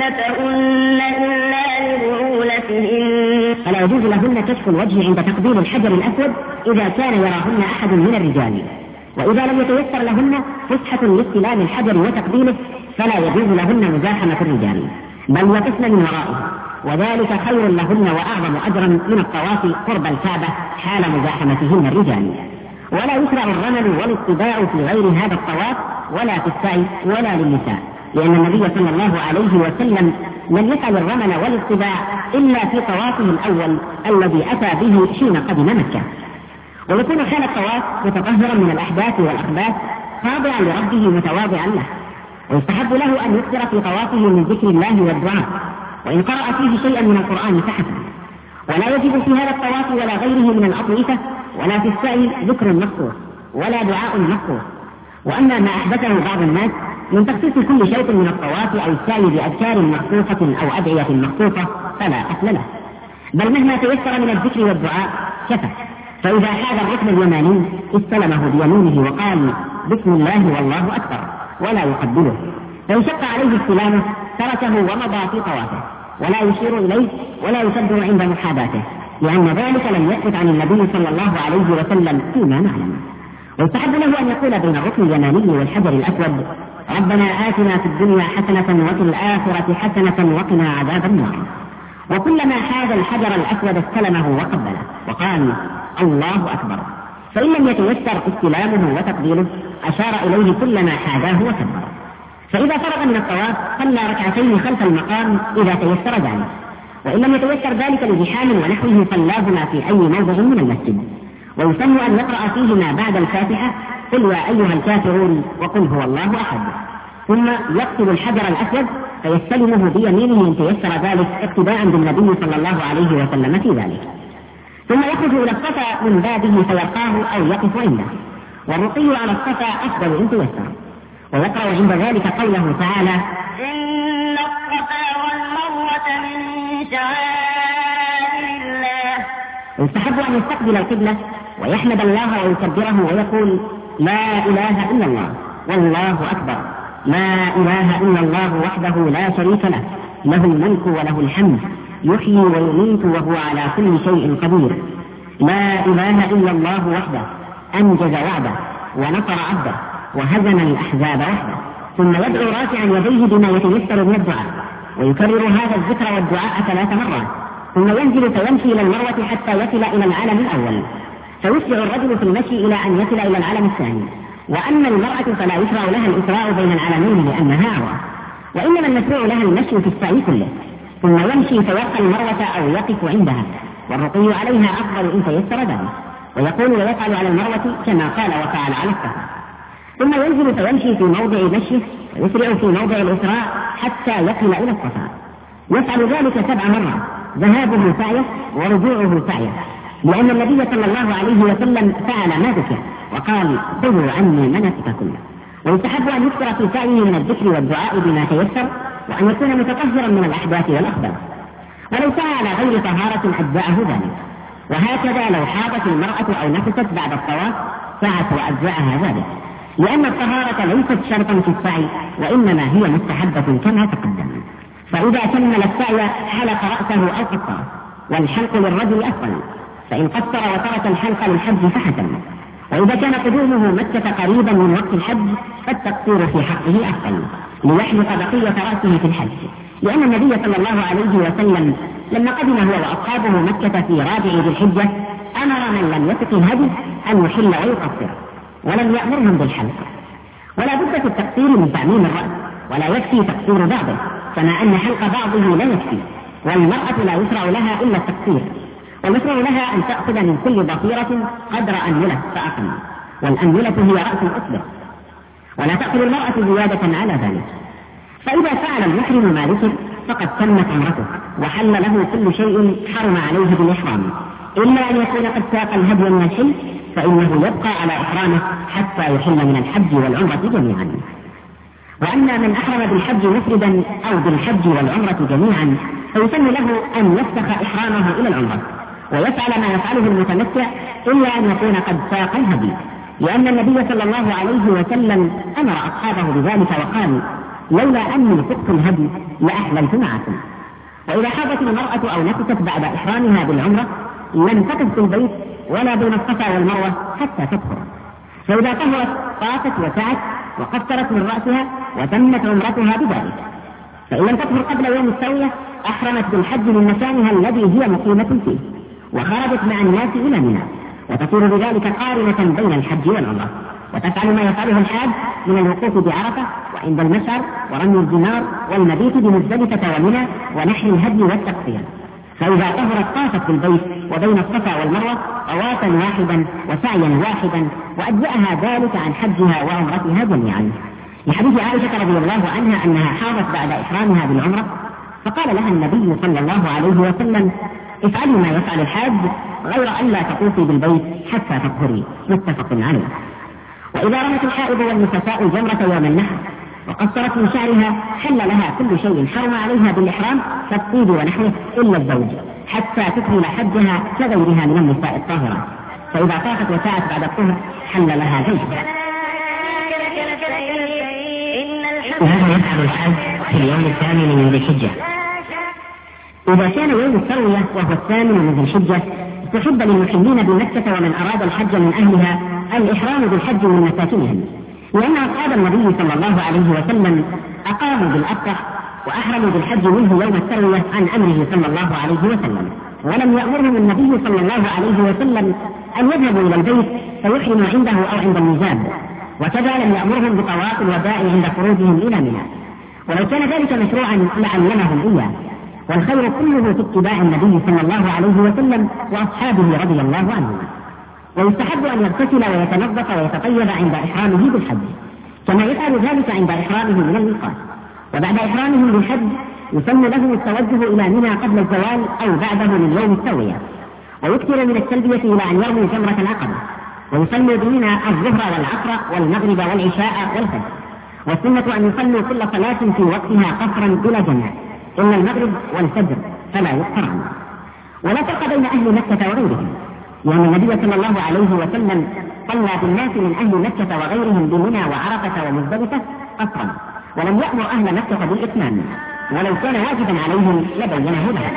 زينتهن إلا لبعولتهن. فلا يجوز لهن كشف الوجه عند تقبيل الحجر الأسود إذا كان يراهن أحد من الرجال. وإذا لم يتيسر لهن فسحة لاستلام الحجر وتقبيله فلا يجوز لهن مزاحمة الرجال، بل يقفن من ورائه، وذلك خير لهن وأعظم أجرا من الطواف قرب الكعبة حال مزاحمتهن الرجال. ولا يشرع الرمل والاطباع في غير هذا الطواف ولا في السعي ولا للنساء، لأن النبي صلى الله عليه وسلم لم يفعل الرمل والاطباع إلا في طوافه الأول الذي أتى به حين قدم مكة. ويكون حال الطواف متطهرا من الأحداث والأخباث خاضعا لربه متواضعا له. ويستحب له أن يكثر في طوافه من ذكر الله والدعاء، وإن قرأ فيه شيئا من القرآن فحسن. ولا يجب في هذا الطواف ولا غيره من الأطوفة ولا في السعي ذكر مخصوص ولا دعاء مخصوص. وأما ما أحدثه بعض الناس من تخصيص كل شيء من الطواف أو السعي بأذكار مخصوصة أو أدعية مخصوصة فلا أصل له، بل مهما تيسر من الذكر والدعاء كفى. فإذا حاذ الركن اليماني استلمه بيمينه وقال: بسم الله والله أكبر، ولا يقبله. فإن شق عليه استلامه تركه ومضى في طوافه، ولا يشير إليه ولا يكبر عند محاذاته، لأن ذلك لم يثبت عن النبي صلى الله عليه وسلم فيما نعلم. ويستحب له أن يقول بين الركن اليماني والحجر الأسود: ربنا آتنا في الدنيا حسنة وفي الآخرة حسنة وقنا عذاب النار. وكلما حاذ الحجر الأسود استلمه وقبله وقال: الله أكبر. فإن لم يتيسر استلامه وتقبيله أشار إليه كلما حاذاه وكبر. فإذا فرغ من الطواف صلى ركعتين خلف المقام إذا تيسر ذلك، وإن لم يتيسر ذلك لزحام ونحوه صلاهما في أي موضع من المسجد. ويسن أن يقرأ فيهما بعد الفاتحة: قل يا أيها الكافرون وقل هو الله أحد، ثم يقتل الحجر الأسود فيستلمه بيمينه إن تيسر ذلك اقتداء بالنبي صلى الله عليه وسلم في ذلك. ثم يخرج إلى الصفا من بابه فيلقاه أو يقف عنده، والرقي على الصفا أفضل إن تيسر. ويقرأ عند ذلك قوله تعالى: إن الصفا والمروة من شعائر الله. ويستحب أن يستقبل القبلة ويحمد الله ويكبره ويقول: لا إله إلا الله والله أكبر، لا إله إلا الله وحده لا شريك له، له الملك وله الحمد، يحيي ويميت وهو على كل شيء قدير، لا إله إلا الله وحده أنجز وعده ونصر عبده وهزم الأحزاب وحده. ثم يدعو رافعا يديه بما يتيسر من الدعاء، ويكرر هذا الذكر والدعاء ثلاث مرات، ثم ينزل فيمشي إلى المروة حتى يصل إلى العلم الأول، فيسرع الرجل في المشي إلى أن يصل إلى العلم الثاني. وأما المرأة فلا يشرع لها الإسراء بين العلمين لأنها عورة، وإنما المشروع لها المشي في السعي كله، ثم يمشي فيلقى المروة أو يقف عندها، والرقي عليها أفضل إن تيسر ذلك. ويقول ويفعل على المروة كما قال وفعل على الصفا. ثم ينزل فيمشي في موضع مشيه ويسرع في موضع الإسراء حتى يصل إلى الصفا. يفعل ذلك سبع مرات، ذهابه سعيه ورجوعه سعيه، لأن النبي صلى الله عليه وسلم فعل ما ذكر وقال: خذوا عني مناسككم. ويستحب أن يكثر في سعيه من الذكر والدعاء بما تيسر، وأن يكون متطهرا من الأحداث والأخبار. ولو سعى على غير طهارة أجزأه ذلك. وهكذا لو حاضت المرأة أو نفست بعد الطواف سعت وأجزأها ذلك، لأن الطهارة ليست شرطا في السعي، وإنما هي مستحبة كما تقدم. فإذا كمل السعي حلق رأسه أو قصره، والحلق للرجل أفضل، فإن قصر وترك الحلق للحج فحسن. وإذا كان قدومه مكة قريبا من وقت الحج فالتقصير في حقه أفضل، ليحلق بقية رأسه في الحج، لأن النبي صلى الله عليه وسلم لما قدم هو وأصحابه مكة في رابع ذي الحجة أمر من لم يسق الهدي أن يحل ويقصر، ولم يأمرهم بالحلق. ولا بد في التقصير من تعميم الرأس، ولا يكفي تقصير بعضه، كما أن حلق بعضه لا يكفي. والمرأة لا يشرع لها إلا التقصير، ويشرع لها أن تأخذ من كل ضفيرة قدر أنملة فأقل، والأنملة هي رأس الأصبع، ولا تأخذ المرأة زيادة على ذلك. فإذا فعل المحرم ما ذكر فقد تمت عمرته وحل له كل شيء حرم عليه بالإحرام، إلا أن يكون قد ساق الهدي من الحل، فإنه يبقى على إحرامه حتى يحل من الحج والعمرة جميعا. وأما من أحرم بالحج مفردا أو بالحج والعمرة جميعا فيسن له أن يفسخ إحرامه إلى العمرة ويفعل ما يفعله المتمتع، إلا أن يكون قد ساق الهدي، لأن النبي صلى الله عليه وسلم أمر أصحابه بذلك وقال: لولا أني سقت الهدي لأحللت معكم. وإذا حاضت المرأة أو نفست بعد إحرامها بالعمرة لم تقف في البيت ولا بين الصفا والمروة حتى تطهر، فإذا طهرت طافت وسعت وقصرت من رأسها وتمت عمرتها بذلك. فإن لم تطهر قبل يوم التروية أحرمت بالحج من مكانها الذي هي مقيمة فيه، وخرجت مع الناس إلى منى، وتصير بذلك قارنة بين الحج والعمرة، وتفعل ما يفعله الحاج من الوقوف بعرفة وعند المشعر ورمي الجمار والمبيت بمزدلفة ومنى ونحر الهدي والتقصير. فإذا طهرت طافت بالبيت وبين الصفا والمروة طوافا واحدا وسعيا واحدا، وأجزأها ذلك عن حجها وعمرتها جميعا، لحديث عائشة رضي الله عنها أنها حاضت بعد إحرامها بالعمرة فقال لها النبي صلى الله عليه وسلم: افعلي ما يفعل الحاج غير أن لا تطوفي بالبيت حتى تطهري، متفق عليه. وإذا رمت الحائض والنفساء الجمرة يوم النحر وقصرت من شعرها حل لها كل شيء حرم عليها بالإحرام كالطيب ونحوه إلا الزوج، حتى تكمل حجها كغيرها من النساء الطاهرة. فإذا طافت وسعت بعد الطهر حل لها زوجها. وهذا يفعل الحج في اليوم الثامن من ذي الحجة. إذا كان يوم التروية وهو الثامن من ذي الحجة استحب للمحلين بمكة ومن أراد الحج من أهلها الإحرام بالحج من مساكنهم، لأن أصحاب النبي صلى الله عليه وسلم أقاموا بالأبطح وأحرموا بالحج منه يوم التروية عن أمره صلى الله عليه وسلم، ولم يأمرهم النبي صلى الله عليه وسلم أن يذهبوا إلى البيت فيحرموا عنده أو عند الميزاب، وكذا لم يأمرهم بطواف الوداع عند خروجهم إلى منى، ولو كان ذلك مشروعا لعلمهم إياه. والخير كله في اتباع النبي صلى الله عليه وسلم وأصحابه رضي الله عنهم. ويستحب أن يغتسل ويتنظف ويتطيب عند إحرامه بالحج، كما يفعل ذلك عند إحرامه من الميقات. وبعد إحرامه بالحج يسن له التوجه إلى منى قبل الزوال أو بعده من يوم التروية، ويكثر من التلبية إلى أن يرمي جمرة العقبة، ويصلي بمنى الظهر والعصر والمغرب والعشاء والفجر. والسنة أن يصلوا كل صلاة في وقتها قصرا بلا جمع إلا المغرب والفجر فلا يقصران. ولا فرق بين أهل مكة وغيرهم، لأن النبي صلى الله عليه وسلم صلى بالناس من أهل مكة وغيرهم بمنى وعرفة ومزدلفة قصرا، ولم يأمر أهل مكة بالإتمام، ولو كان واجبا عليهم لبينه لهم.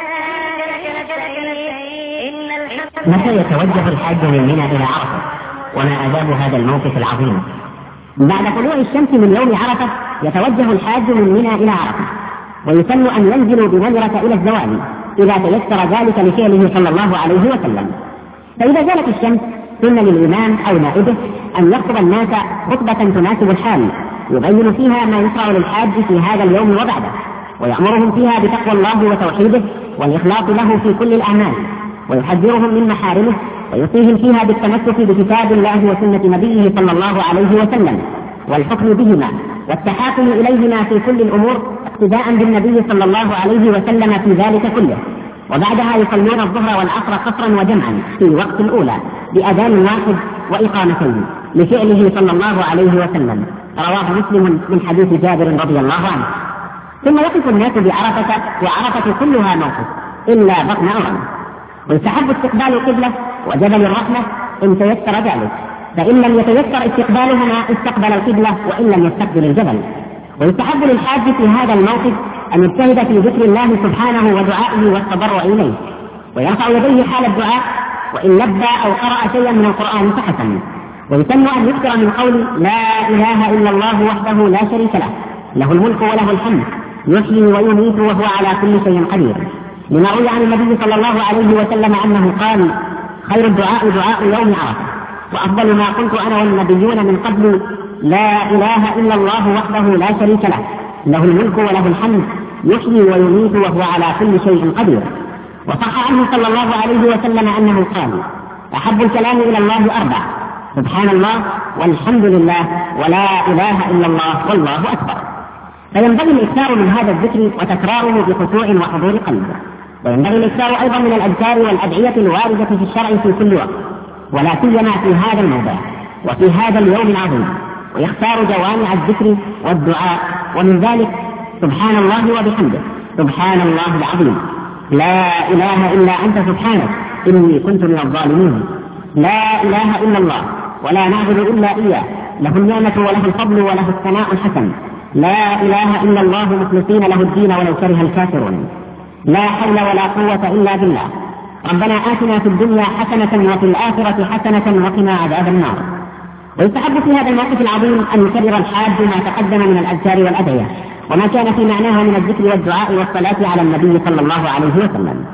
متى يتوجه الحاج من منى إلى عرفة، وما آداب هذا الموقف العظيم؟ بعد طلوع الشمس من يوم عرفة يتوجه الحاج من منى إلى عرفة، ويسن أن ينزلوا بنمرة إلى الزوال إذا تيسر ذلك لفعله صلى الله عليه وسلم. فإذا زالت الشمس سن للإمام أو نائبه أن يخطب الناس خطبة تناسب الحال يبين فيها ما يشرع للحاج في هذا اليوم وبعده، ويأمرهم فيها بتقوى الله وتوحيده والإخلاص له في كل الأعمال، ويحذرهم من محارمه، ويوصيهم فيها بالتمسك بكتاب الله وسنة نبيه صلى الله عليه وسلم والحكم بهما والتحاكم إليهما في كل الأمور اقتداء بالنبي صلى الله عليه وسلم في ذلك كله. وبعدها يصلون الظهر والعصر قصرا وجمعا في وقت الأولى بأذان واحد وإقامتين لفعله صلى الله عليه وسلم، رواه مسلم من حديث جابر رضي الله عنه. ثم يقف الناس بعرفة وعرفة كلها موقف إلا بطن أرم. ويستحب استقبال القبلة وجبل الرحمة إن تيسر ذلك، فإن لم يتيسر استقبالهما استقبل القبلة وإن لم يستقبل الجبل. ويستحب للحاج في هذا الموقف أن يجتهد في ذكر الله سبحانه ودعائه والتضرع إليه، ويرفع يديه حال الدعاء، وإن لبى أو قرأ شيئا من القرآن فحسن. ويسن أن يكثر من قول لا إله إلا الله وحده لا شريك له، له الملك وله الحمد، يحيي ويميت وهو على كل شيء قدير، لما روي عن النبي صلى الله عليه وسلم أنه قال: خير الدعاء دعاء يوم عرفة، وأفضل ما قلت أنا والنبيون من قبل لا إله إلا الله وحده لا شريك له، له الملك وله الحمد، يحيي ويميت وهو على كل شيء قدير. وصح عنه صلى الله عليه وسلم أنه قال: أحب الكلام إلى الله أربع: سبحان الله والحمد لله ولا إله إلا الله والله أكبر. فينبغي الإكثار من هذا الذكر وتكراره بخشوع وحضور قلب. وينبغي الإكثار أيضا من الأذكار والأدعية الواردة في الشرع في كل وقت، ولا سيما في هذا الموضع وفي هذا اليوم العظيم. ويختار جوامع الذكر والدعاء، ومن ذلك سبحان الله وبحمده، سبحان الله العظيم، لا إله إلا أنت سبحانك إني كنت من الظالمين، لا إله إلا الله ولا نعبد إلا إياه، له النعمة وله الفضل وله الثناء الحسن، لا إله إلا الله مخلصين له الدين ولو كره الكافرون، لا حول ولا قوة إلا بالله، ربنا آتنا في الدنيا حسنة وفي الآخرة حسنة وقنا عذاب النار. ويستحب في هذا الموقف العظيم أن يكرر الحاج ما تقدم من الأذكار والأدعية وما كان في معناها من الذكر والدعاء والصلاة على النبي صلى الله عليه وسلم.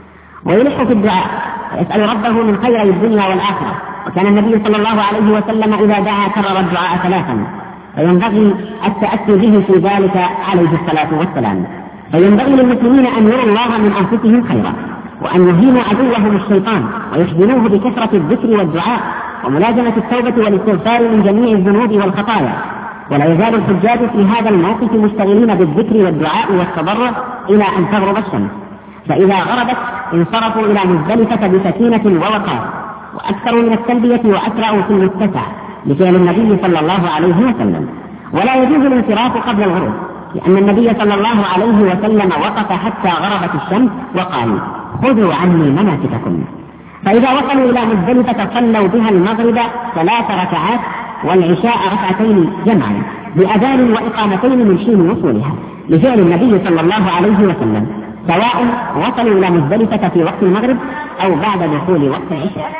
ويلح في الدعاء ويسأل ربه من خير الدنيا والآخرة، وكان النبي صلى الله عليه وسلم إذا دعا كرر الدعاء ثلاثا، فينبغي التأسي به في ذلك عليه الصلاة والسلام. فينبغي للمسلمين أن يروا الله من أنفسهم خيرا، وأن يهينوا عدوهم الشيطان ويشغلوه بكثرة الذكر والدعاء وملازمة التوبة والاستغفار من جميع الذنوب والخطايا. ولا يزال الحجاج في هذا الموقف مشتغلين بالذكر والدعاء والتضرع إلى أن تغرب الشمس، فإذا غربت انصرفوا إلى مزدلفة بسكينة ووقار، وأكثروا من التلبية وأسرعوا في المتسع لفعل النبي صلى الله عليه وسلم. ولا يجوز الانصراف قبل الغروب، لأن النبي صلى الله عليه وسلم وقف حتى غربت الشمس وقال: خذوا عني مناسككم. فإذا وصلوا إلى مزدلفة صلوا بها المغرب ثلاث ركعات والعشاء ركعتين جمعا بأذان وإقامتين من حين وصولها لفعل النبي صلى الله عليه وسلم، سواء وصلوا إلى مزدلفة في وقت المغرب أو بعد دخول وقت العشاء.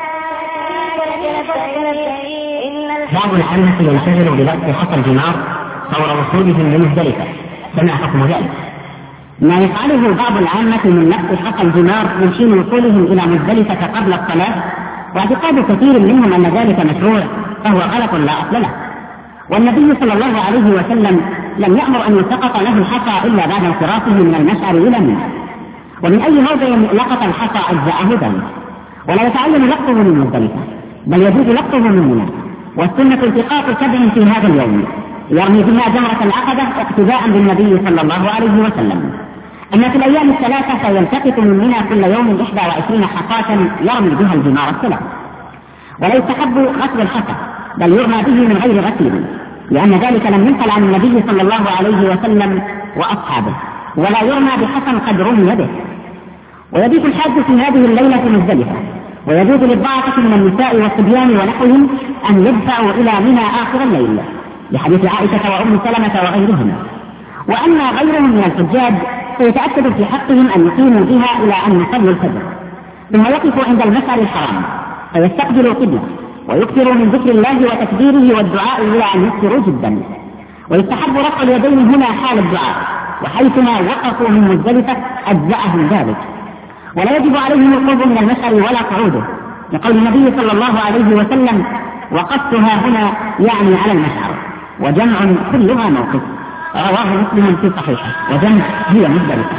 بعض العامة ينشغل بلبس حصى الجمار فور وصولهم لمزدلفة، فما حكم ذلك؟ ما يفعله بعض العامة من لبس حصى الجمار من حين وصولهم إلى مزدلفة قبل الصلاة، واعتقاد كثير منهم أن ذلك مشروع، فهو غلط لا أصل له. والنبي صلى الله عليه وسلم لم يأمر أن يلتقط له الحصى إلا بعد انصرافه من المشعر إلى منى، ومن أي موضع لقط الحصى أجزأه ذلك، ولا يتعين لقطه من مزدلفة، بل يجوز لقطه من منى. والسنة التقاط سبع في هذا اليوم يرمي بها جمرة العقبة اقتداء بالنبي صلى الله عليه وسلم. أما في الأيام الثلاثة فيلتقط من منى كل يوم إحدى وعشرين حصاة يرمي بها الجمار الثلاث. ولا يستحب غسل الحصى، بل يرمى به من غير غسيل، لأن ذلك لم ينقل عن النبي صلى الله عليه وسلم وأصحابه، ولا يرمى بحصى قد رمي به. ويبيت الحاج في هذه الليلة مزدلفة، ويجوز للضعفة من النساء والصبيان ونحوهم أن يدفعوا إلى منى آخر الليل لحديث عائشة وأم سلمة وغيرهم. وأما غيرهم من الحجاج فيتأكد في حقهم أن يقيموا بها إلى أن يصلوا الفجر، ثم يقفوا عند المشعر الحرام فيستقبلوا قبلة، ويكثروا من ذكر الله وتكبيره والدعاء إلى أن يكثروا جدا. ويستحب رفع اليدين هنا حال الدعاء، وحيثما وقفوا من مزدلفة أجزأهم ذلك. ولا يجب عليهم القرب من المشعر ولا قعوده، لقول النبي صلى الله عليه وسلم: وقفتها هنا يعني على المشعر، وجمع كلها موقف. رواه مسلم في صحيحه، وجمع هي مزدلفة.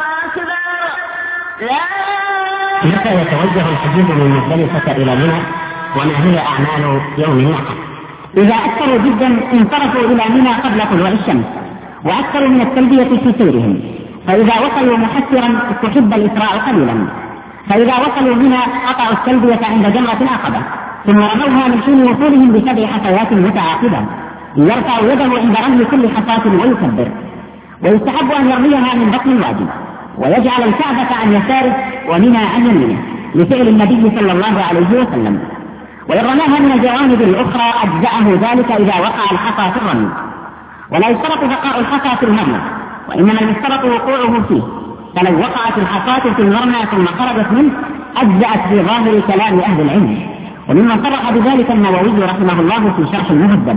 متى يتوجه الحجيج من مزدلفة إلى منى، وما هي أعمال يوم النحر؟ إذا أكثروا جدا انصرفوا إلى منى قبل طلوع الشمس، وأكثروا من التلبية في سيرهم، فإذا وصلوا محسرا استحب الإسراع قليلا، فإذا وصلوا منى قطعوا التلبية عند جمرة العقبة، ثم رموها من حين وصولهم بسبع حصيات متعاقبة، يرفع يده عند رمي كل حصاة ويكبر. ويستحب أن يرميها من بطن الوادي ويجعل الكعبة عن يساره ومنى عن يمينه لفعل النبي صلى الله عليه وسلم. وإن رماها من الجوانب الأخرى أجزأه ذلك إذا وقع الحصى في الرمي، ولا يشترط بقاء الحصى في المرمى، وإنما المشترط وقوعه فيه، فلو وقعت الحصاة في المرمى ثم خرجت منه أجزأت في ظاهر كلام أهل العلم، وممن صرح بذلك النووي رحمه الله في شرح المهذب.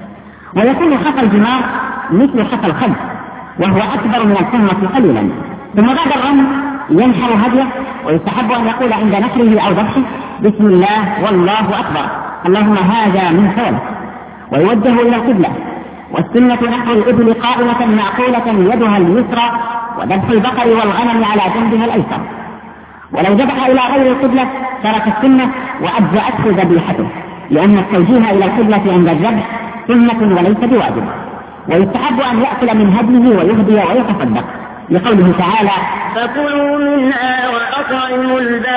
ويكون حصى الجمار مثل حصى الخد، وهو أكبر من الحمص قليلا. ثم بعد الرمي ينحر هديه، ويستحب أن يقول عند نحره أو ذبحه بسم الله والله أكبر، اللهم هذا من ولك، ويوجه إلى القبلة. والسنة نحو الإبل قائمة معقولة يدها اليسرى، وذبح البقر والغنم على جنبها الأيسر. ولو ذبح إلى غير القبلة ترك السنة وأجزأته ذبيحته، لأن التوجيه إلى القبلة عند الذبح سنة وليس بواجب. ويستحب أن يأكل من هديه ويهدي ويتصدق، لقوله تعالى فكلوا منها وأطعموا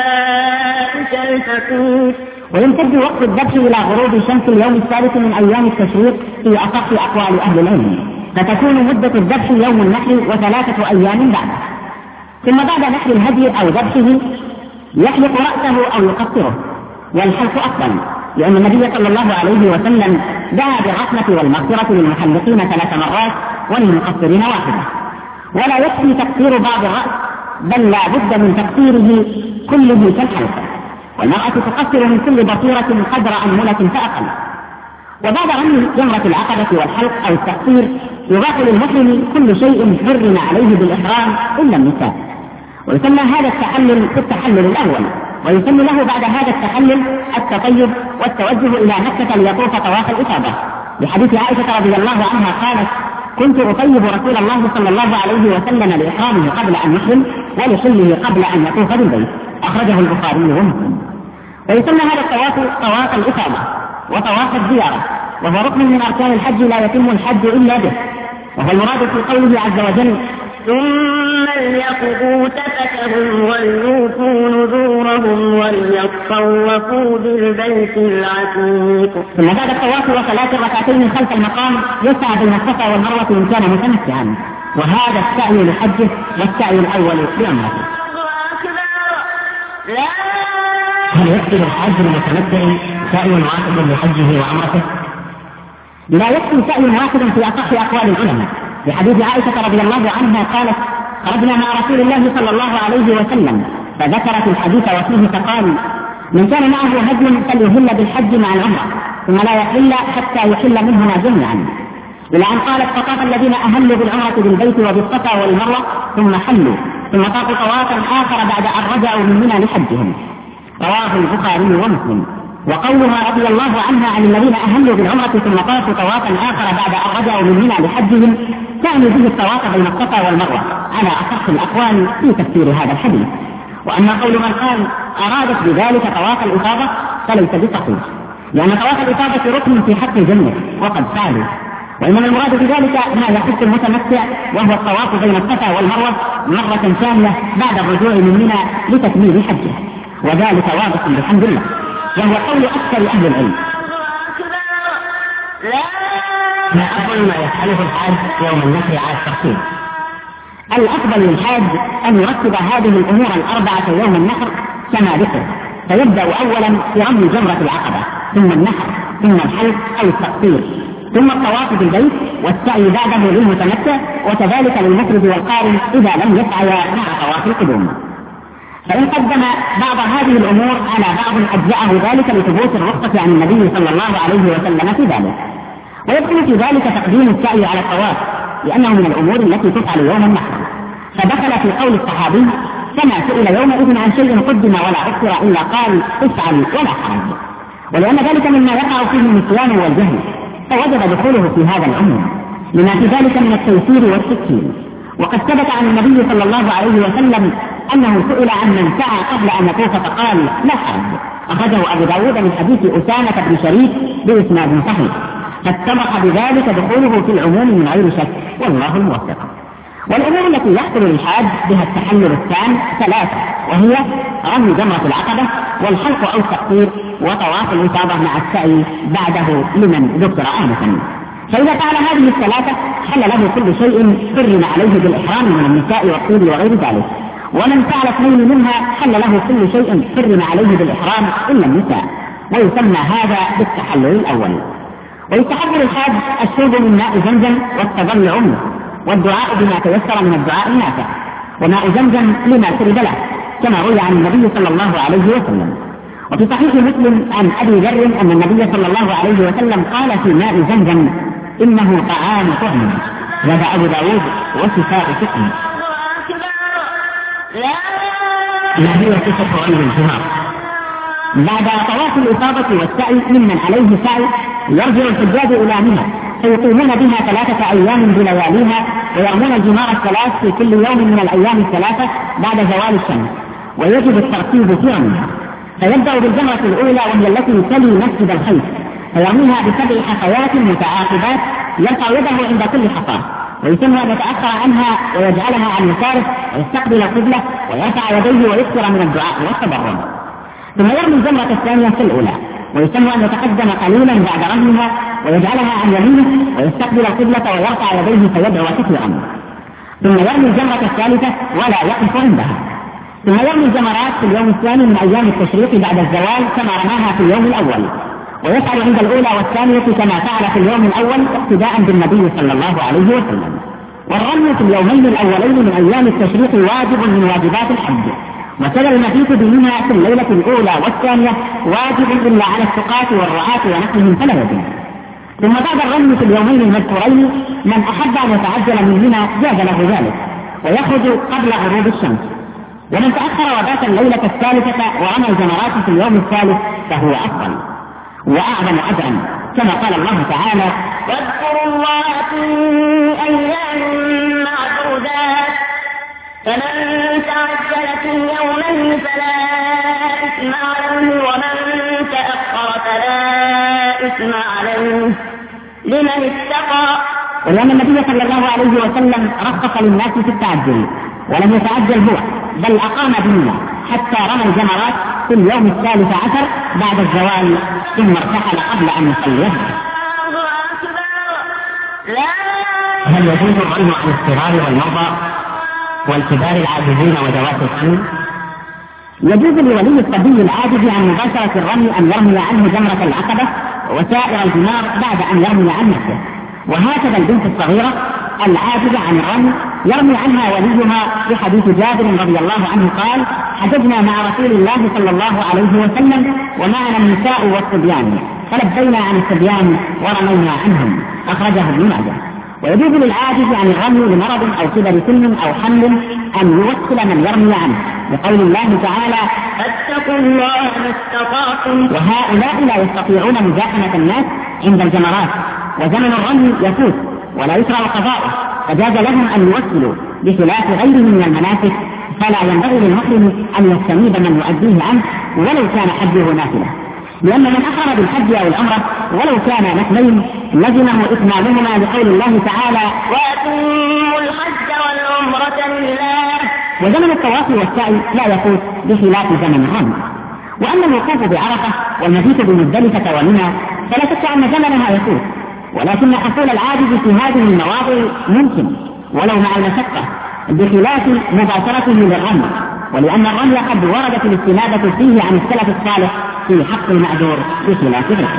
البائس الفقير. ويمتد وقت الذبح إلى غروب شمس اليوم الثالث من أيام التشريق في أصح أقوال أهل العلم، فتكون مدة الذبح يوم النحر وثلاثة أيام بعده. ثم بعد نحر الهدي أو ذبحه يحلق رأسه أو يقصره، والحلق أفضل، لأن النبي صلى الله عليه وسلم دعا بالرحمة والمغفرة للمحلقين ثلاث مرات وللمقصرين واحدة. ولا يكفي تقصير بعض الرأس، بل لا بد من تقصيره كله كالحلق. والمرأة تقصر من كل بصيرة قدر أنملة فأقل. وبعد رمي جمرة العقبة والحلق أو التقصير يضاف للمحرم كل شيء حرم عليه بالإحرام إلا النساء. ويسمى هذا التحلل في التحلل الأول، ويسمى له بعد هذا التحلل التطيب والتوجه إلى مكة ليطوف طواف الإفاضة، لحديث عائشة رضي الله عنها قالت كنت أطيب رسول الله صلى الله عليه وسلم لإحرامه قبل أن يحرم ولحله قبل أن يطوف بالبيت، أخرجه البخاري ومسلم. ويسمى هذا الطواف طواف الإفاضة وطواف الزيارة، وهو ركن من أركان الحج لا يتم الحج إلا به، وهو المراد في قوله عز وجل ثم ليقضوا تفتهم وليوفوا نذورهم وليطوفوا بالبيت العتيق. ثم بعد الطواف وصلاة الركعتين خلف المقام يسعى بين الصفا والمروة إن كان متمتعا، وهذا السعي لحجه والسعي الأول لعمرته. هل يكفي الحج المتمتع سعي واحد لحجه وعمرته؟ لا يكفي سعي واحد في أصح أقوال العلماء، لحديث عائشة رضي الله عنها قالت خرجنا مع رسول الله صلى الله عليه وسلم فذكرت الحديث وفيه فقال من كان معه هدي فليهل بالحج مع العمرة ثم لا يحل حتى يحل منهما جميعا. إلى أن قالت فطاف الذين أهلوا بالعمرة بالبيت وبالصفا والمروة ثم حلوا ثم طافوا طوافا آخر بعد أن رجعوا من منى لحجهم، رواه البخاري ومسلم. وقولها رضي الله عنها عن الذين أهلوا بالعمرة ثم طافوا طوافا آخر بعد أن رجعوا من منى لحجهم تعني به الطواف بين الصفا والمروة على أصح الأقوال في تفسير هذا الحديث. وأما قول من قال أرادت بذلك طواف الإفاضة فليس بصحيح، لأن طواف الإفاضة ركن في حق الجنة وقد فعلوا، وإنما المراد بذلك ما يخص المتمتع وهو الطواف بين الصفا والمروة مرة ثانية بعد الرجوع من منى لتكميل حجه، وذلك واضح بحمد الله، وهو قول أكثر أهل العلم. ما أفضل ما يفعله الحاج يوم النحر على الترتيب؟ الأفضل للحاج أن يرتب هذه الأمور الأربعة يوم النحر كما ذكر، فيبدأ أولا برمي جمرة العقبة ثم النحر ثم الحلق أو التقصير ثم الطواف بالبيت والسعي بعده للمتمتع، وكذلك للمفرد والقارن إذا لم يسعيا مع طواف القدوم. فإن قدم بعض هذه الأمور على بعض أجزأه ذلك لثبوت الرخصة عن النبي صلى الله عليه وسلم في ذلك. ويدخل في ذلك تقديم السعي على الطواف لأنه من الأمور التي تفعل يوم النحر، فدخل في قول الصحابي كما سئل يومئذ عن شيء قدم ولا أخر إلا قال افعل ولا حرج، ولأن ذلك مما يقع فيه النسيان والجهل فوجب دخوله في هذا العموم لما في ذلك من التيسير والتسهيل. وقد ثبت عن النبي صلى الله عليه وسلم أنه سئل عن من سعى قبل أن يطوف فقال لا حرج، أخرجه أبو داود من حديث أسامة بن شريك بإسناد صحيح، فاتضح بذلك دخوله في العموم من غير شك، والله الموفق. والأمور التي يحصل للحاج بها التحلل التام ثلاثة، وهي رمي جمرة العقبة والحلق أو التقصير وطواف الإفاضة مع السعي بعده لمن ذكر آنفا. فإذا فعل هذه الثلاثة حل له كل شيء حرم عليه بالإحرام من النساء والطيب وغير ذلك. ومن فعل اثنين منها حل له كل شيء حرم عليه بالإحرام إلا النساء، ويسمى هذا بالتحلل الأول. ويستحب للحاج الشرب من ماء زمزم والتضلع منه، والدعاء بما تيسر من الدعاء النافع، وماء زمزم لما شرب له كما روي عن النبي صلى الله عليه وسلم. وفي صحيح مسلم عن أبي ذر أن النبي صلى الله عليه وسلم قال في ماء زمزم إنه طعام طعم، هذا أبو داود وشفاء سقم. ما هي صفة غير الجمار؟ بعد طواف الإفاضة والسعي ممن عليه سعي يرجع الحجاج إلى منى فيقيمون بها ثلاثة أيام بلياليها، ويرمون الجمار الثلاث في كل يوم من الأيام الثلاثة بعد زوال الشمس، ويجب الترتيب في رميها. فيبدأ بالجمرة الأولى وهي التي تلي مسجد الخيف، فيرميها بسبع حصيات متعاقبات يرفع يده عند كل حصاة، ويتم أن يتأخر عنها ويجعلها عن يساره ويستقبل القبلة ويرفع يديه ويكثر من الدعاء والتضرع. ثم يرمي الجمرة الثانية في الأولى، ويتم أن يتقدم قليلا بعد رميها ويجعلها عن يمينه ويستقبل القبلة ويرفع يديه فيدعو كثيرا. ثم يرمي الجمرة الثالثة ولا يقف عندها. ثم يرمي الجمرات في اليوم الثاني من أيام التشريق بعد الزوال كما رماها في اليوم الأول، ويفعل عند الأولى والثانية كما فعل في اليوم الأول اقتداء بالنبي صلى الله عليه وسلم. والرمي في اليومين الأولين من أيام التشريق واجب من واجبات الحج، وكذا المبيت بمنى في الليلة الأولى والثانية واجب إلا على السقاة والرعاة ونحوهم فلا يجب. ثم بعد الرمي في اليومين المذكورين من أحب أن يتعجل من منى جاز له ذلك ويخرج قبل غروب الشمس، ومن تأخر وبات الليلة الثالثة ورمى الجمرات في اليوم الثالث فهو أفضل وأعظم أجرا، كما قال الله تعالى: واذكروا الله في أيام معدودات، فمن تعجل في يومين فلا إثم عليه ومن تأخر فلا إثم عليه لمن اتقى. ولأن النبي صلى الله عليه وسلم رخص للناس في التعجل ولم يتعجل هو، بل أقام بمنى حتى رمى الجمرات في اليوم الثالث عشر بعد الزوال، ثم ارتحل قبل أن يصلي. هل يجوز الرمي عن الصغار والمرضى والكبار العاجزين وذوات السن؟ يجوز لولي الصبي العاجز عن مباشرة الرمي أن يرمي عنه جمرة العقبة وسائر الجمار بعد أن يرمي عن نفسه، وهكذا البنت الصغيرة العاجزة عن الرمي يرمي عنها وليها في حديث جابر رضي الله عنه قال: حججنا مع رسول الله صلى الله عليه وسلم ومعنا النساء والصبيان فلبينا عن الصبيان ورمينا عنهم، أخرجه ابن ماجه. ويجوز للعاجز عن الرمي لمرض أو كبر سن أو حمل أن يوكل من يرمي عنه، لقول الله تعالى: فاتقوا الله ما استطعتم. وهؤلاء لا يستطيعون مزاحمة الناس عند الجمرات، وزمن الرمي يفوت ولا يشرع قضاؤه، فجاز لهم أن يوكلوا بخلاف غيرهم من المناسك، فلا ينبغي للمحرم أن يستنيب من يؤديه عنه ولو كان حجه نافلة، لأن من أحرم بالحج أو العمرة ولو كان نفلين لزمه إتمامهما لقول الله تعالى: وأتموا الحج والعمرة لله. وزمن الطواف والسعي لا يفوت بخلاف زمن الرمي. وأما الوقوف بعرفة والمبيت بمزدلفة ومنى فلا شك أن زمنها يفوت، ولكن حصول العاجز في هذه المواضع ممكن ولو مع المشقة بخلاف مباشرته للرمي، ولأن الرمي قد وردت الاستنادة فيه عن السلف الصالح في حق المعذور بخلاف غيره.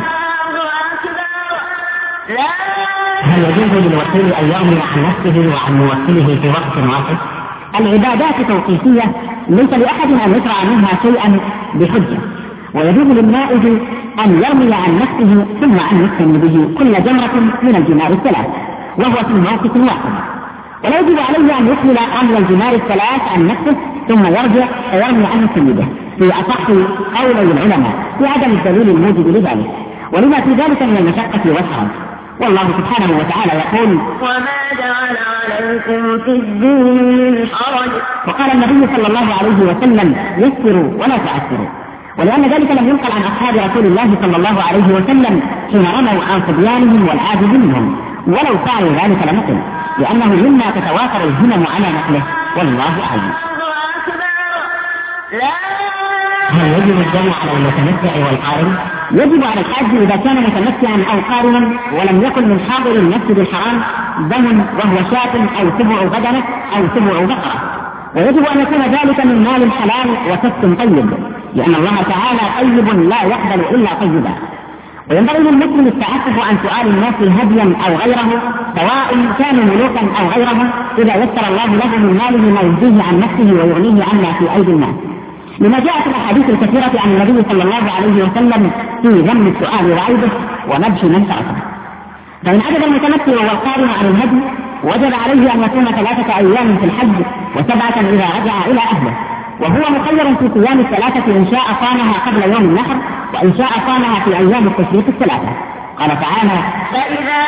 هل يجوز للوكيل أن يرمي عن نفسه وعن موكله في وقت واحد؟ العبادات توقيفية ليس لأحد أن يشرع منها شيئا بحجة، ويجوز للنائب أن يرمي عن نفسه ثم أن يختم به كل جمرة من الجمار الثلاث وهو في موقف واحد، ولا يجب عليه أن يكمل رمي الجمار الثلاث عن نفسه ثم يرجع ويرمي عنه سيده في أصح قولي العلماء بعدم الدليل الموجب لذلك، ولما في ذلك من المشقة والحرج. والله سبحانه وتعالى يقول: وما جعل عليكم في الدين من حرج. وقال النبي صلى الله عليه وسلم: يسروا ولا تعسروا. ولأن ذلك لم ينقل عن أصحاب رسول الله صلى الله عليه وسلم حين رموا عن صبيانهم والعاجز منهم، ولو فعلوا ذلك لنقل، لأنه مما تتوافر الهمم على نقله، والله أعلم. هل يجب الجمع على المتمتع والقارن؟ يجب على الحاج إذا كان متمتعا أو قارنا ولم يكن من حاضر المسجد الحرام دم وهو شاة أو سبع بدنة أو سبع بقرة، ويجب أن يكون ذلك من مال حلال وكسب طيب، لأن الله تعالى طيب لا يقبل إلا طيبا. وينبغي للمسلم التعفف عن سؤال الناس هديا أو غيره، سواء كانوا ملوكا أو غيرهم، إذا يسر الله له من ماله ما يجزيه عن نفسه ويغنيه عما في أيدي الناس، لما جاء في الأحاديث الكثيرة عن النبي صلى الله عليه وسلم في ذم السؤال وعيبه ومدح من تركه. فإن عجز المتمتع والقارن عن الهدي وجب عليه أن يكون ثلاثة أيام في الحج وسبعة إذا رجع إلى أهله، وهو مخير في صيام الثلاثة إن شاء صامها قبل يوم النحر وإن شاء صامها في أيام التشريق الثلاثة. قال تعالى: فإذا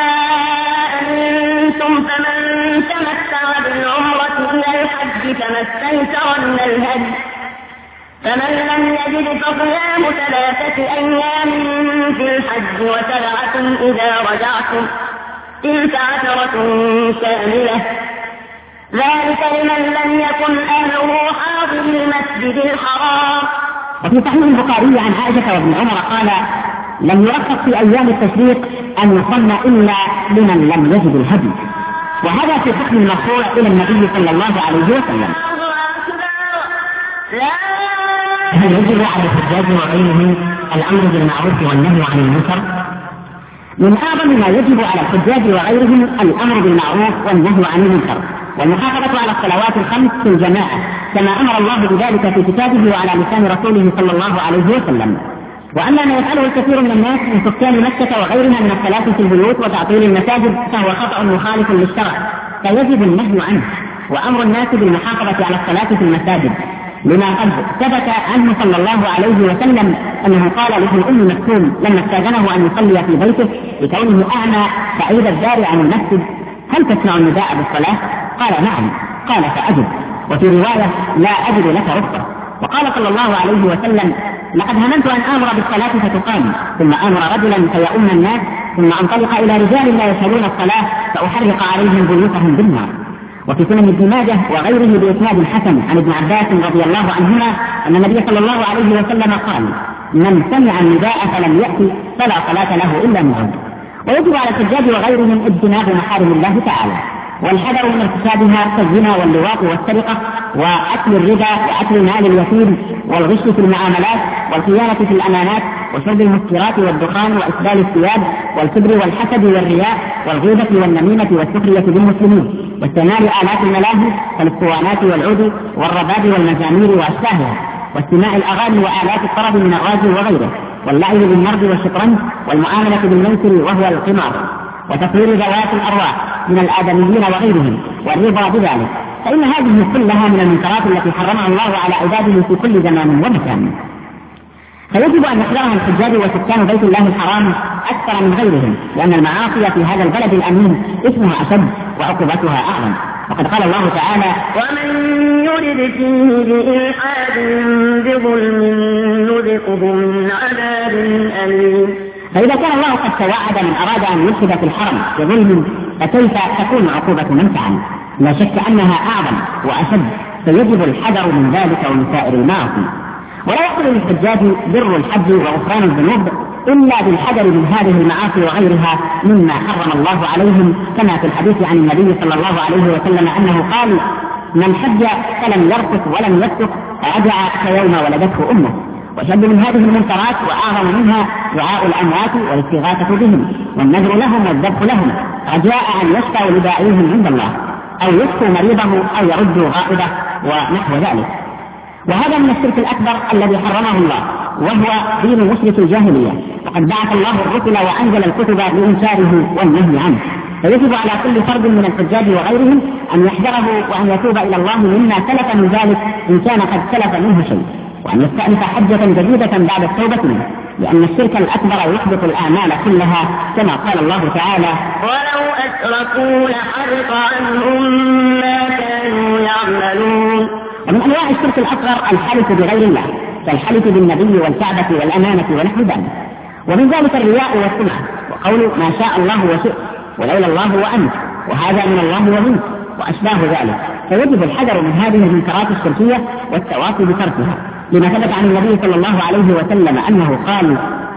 أنتم فمن تمتع بالعمرة إلى الحج فما استيسر من الهدي، فمن لم يجد فصيام ثلاثة أيام في الحج وسبعة إذا رجعتم، تلك عشرة كاملة، ذلك لمن لم يكن أهله حاضر المسجد الحرام. وفي صحيح البخاري عن عائشة وابن عمر قال: لم يرخص في أيام التشريق أن يصلى إلا لمن لم يجد الهدي، وهذا في حكم المرفوع إلى النبي صلى الله عليه وسلم. هل يجب على الحجاج وغيرهم الأمر بالمعروف والنهي عن المنكر؟ من أعظم ما يجب على الحجاج وغيرهم الأمر بالمعروف والنهي عن المنكر، والمحافظة على الصلوات الخمس في الجماعة كما أمر الله بذلك في كتابه وعلى لسان رسوله صلى الله عليه وسلم. وأما ما يفعله الكثير من الناس من سكان مكة وغيرها من الصلاة في البيوت وتعطيل المساجد فهو خطأ مخالف للشرع، فيجب النهي عنه وأمر الناس بالمحافظة على الصلاة في المساجد، لما قد ثبت عنه صلى الله عليه وسلم أنه قال لابن أم مكتوم لما استأذنه أن يصلي في بيته لكونه أعمى بعيد الدار عن المسجد: هل تسمع النداء بالصلاة؟ قال: نعم. قال: فأجب. وفي رواية: لا أجد لك رخصة. وقال صلى الله عليه وسلم: لقد هممت أن آمر بالصلاة فتقام، ثم آمر رجلا فيؤم الناس، ثم أنطلق إلى رجال لا يشهدون الصلاة فأحرق عليهم بيوتهم بالنار. وفي سنن ابن ماجه وغيره بإسناد حسن عن ابن عباس رضي الله عنهما أن النبي صلى الله عليه وسلم قال: من سمع النداء فلم يأتي فلا صلاة له إلا معه. ويجب على الحجاج وغيرهم اجتناب محارم الله تعالى والحذر من ارتكابها كالزنا واللواط والسرقة وأكل الربا وأكل مال اليتيم والغش في المعاملات والخيانة في الأمانات وشرب المسكرات والدخان وإسبال الثياب والكبر والحسد والرياء والغيبة والنميمة والسخرية بالمسلمين واستعمال آلات الملاهي كالاسطوانات والعود والرباب والمزامير وأشباهها واستماع الأغاني وآلات الطرب من الراجل وغيره واللعب بالنرد والشطرنج والمعاملة بالميسر وهو القمار وتصوير ذوات الأرواح من الآدميين وغيرهم والرضا بذلك، فإن هذه كلها من المنكرات التي حرمها الله على عباده في كل زمان ومكان. فيجب أن يحذرها الحجاج وسكان بيت الله الحرام أكثر من غيرهم، لأن المعاصي في هذا البلد الأمين اسمها أشد وعقوبتها أعظم. وقد قال الله تعالى: ومن يرد فيه بإلحاد بظلم نذقه من عذاب أليم. فإذا كان الله قد توعد من أراد أن يلحد في الحرم بظلم فكيف تكون عقوبة من فعل؟ لا شك أنها أعظم وأشد، فيجب الحذر من ذلك ومن سائر المعاصي. ولا يحصل للحجاج بر الحج وغفران الذنوب إلا بالحذر من هذه المعاصي وغيرها مما حرم الله عليهم، كما في الحديث عن النبي صلى الله عليه وسلم أنه قال: من حج فلم يرفث ولم يفسق رجع كيوم ولدته أمه. وشد من هذه المنكرات وأعظم منها دعاء الأموات والاستغاثة بهم والنذر لهم والذبح لهم رجاء أن يشفوا لداعيهم عند الله أو يشفوا مريضه أو يردوا غائبه ونحو ذلك. وهذا من الشرك الأكبر الذي حرمه الله، وهو دين مشرك الجاهلية، وقد بعث الله الرسل وأنزل الكتب لإنكاره والنهي عنه. فيجب على كل فرد من الحجاج وغيرهم أن يحذره وأن يتوب إلى الله مما سلف من ذلك إن كان قد سلف منه شيء، وأن يستأنف حجة جديدة بعد التوبة منه، لأن الشرك الأكبر يحبط الأعمال كلها كما قال الله تعالى: ولو أشركوا لحرق عنهم ما كانوا يعملون. ومن أنواع الشرك الأصغر الحلف بغير الله كالحلف بالنبي والكعبة والأمانة ونحو ذلك، ومن ذلك الرياء والسمعة وقول ما شاء الله وشئت ولولا الله وأنت وهذا من الله ومنك وأشباه ذلك. فيجب الحذر من هذه المنكرات الشركية والتواصي بتركها، لما ثبت عن النبي صلى الله عليه وسلم أنه قال: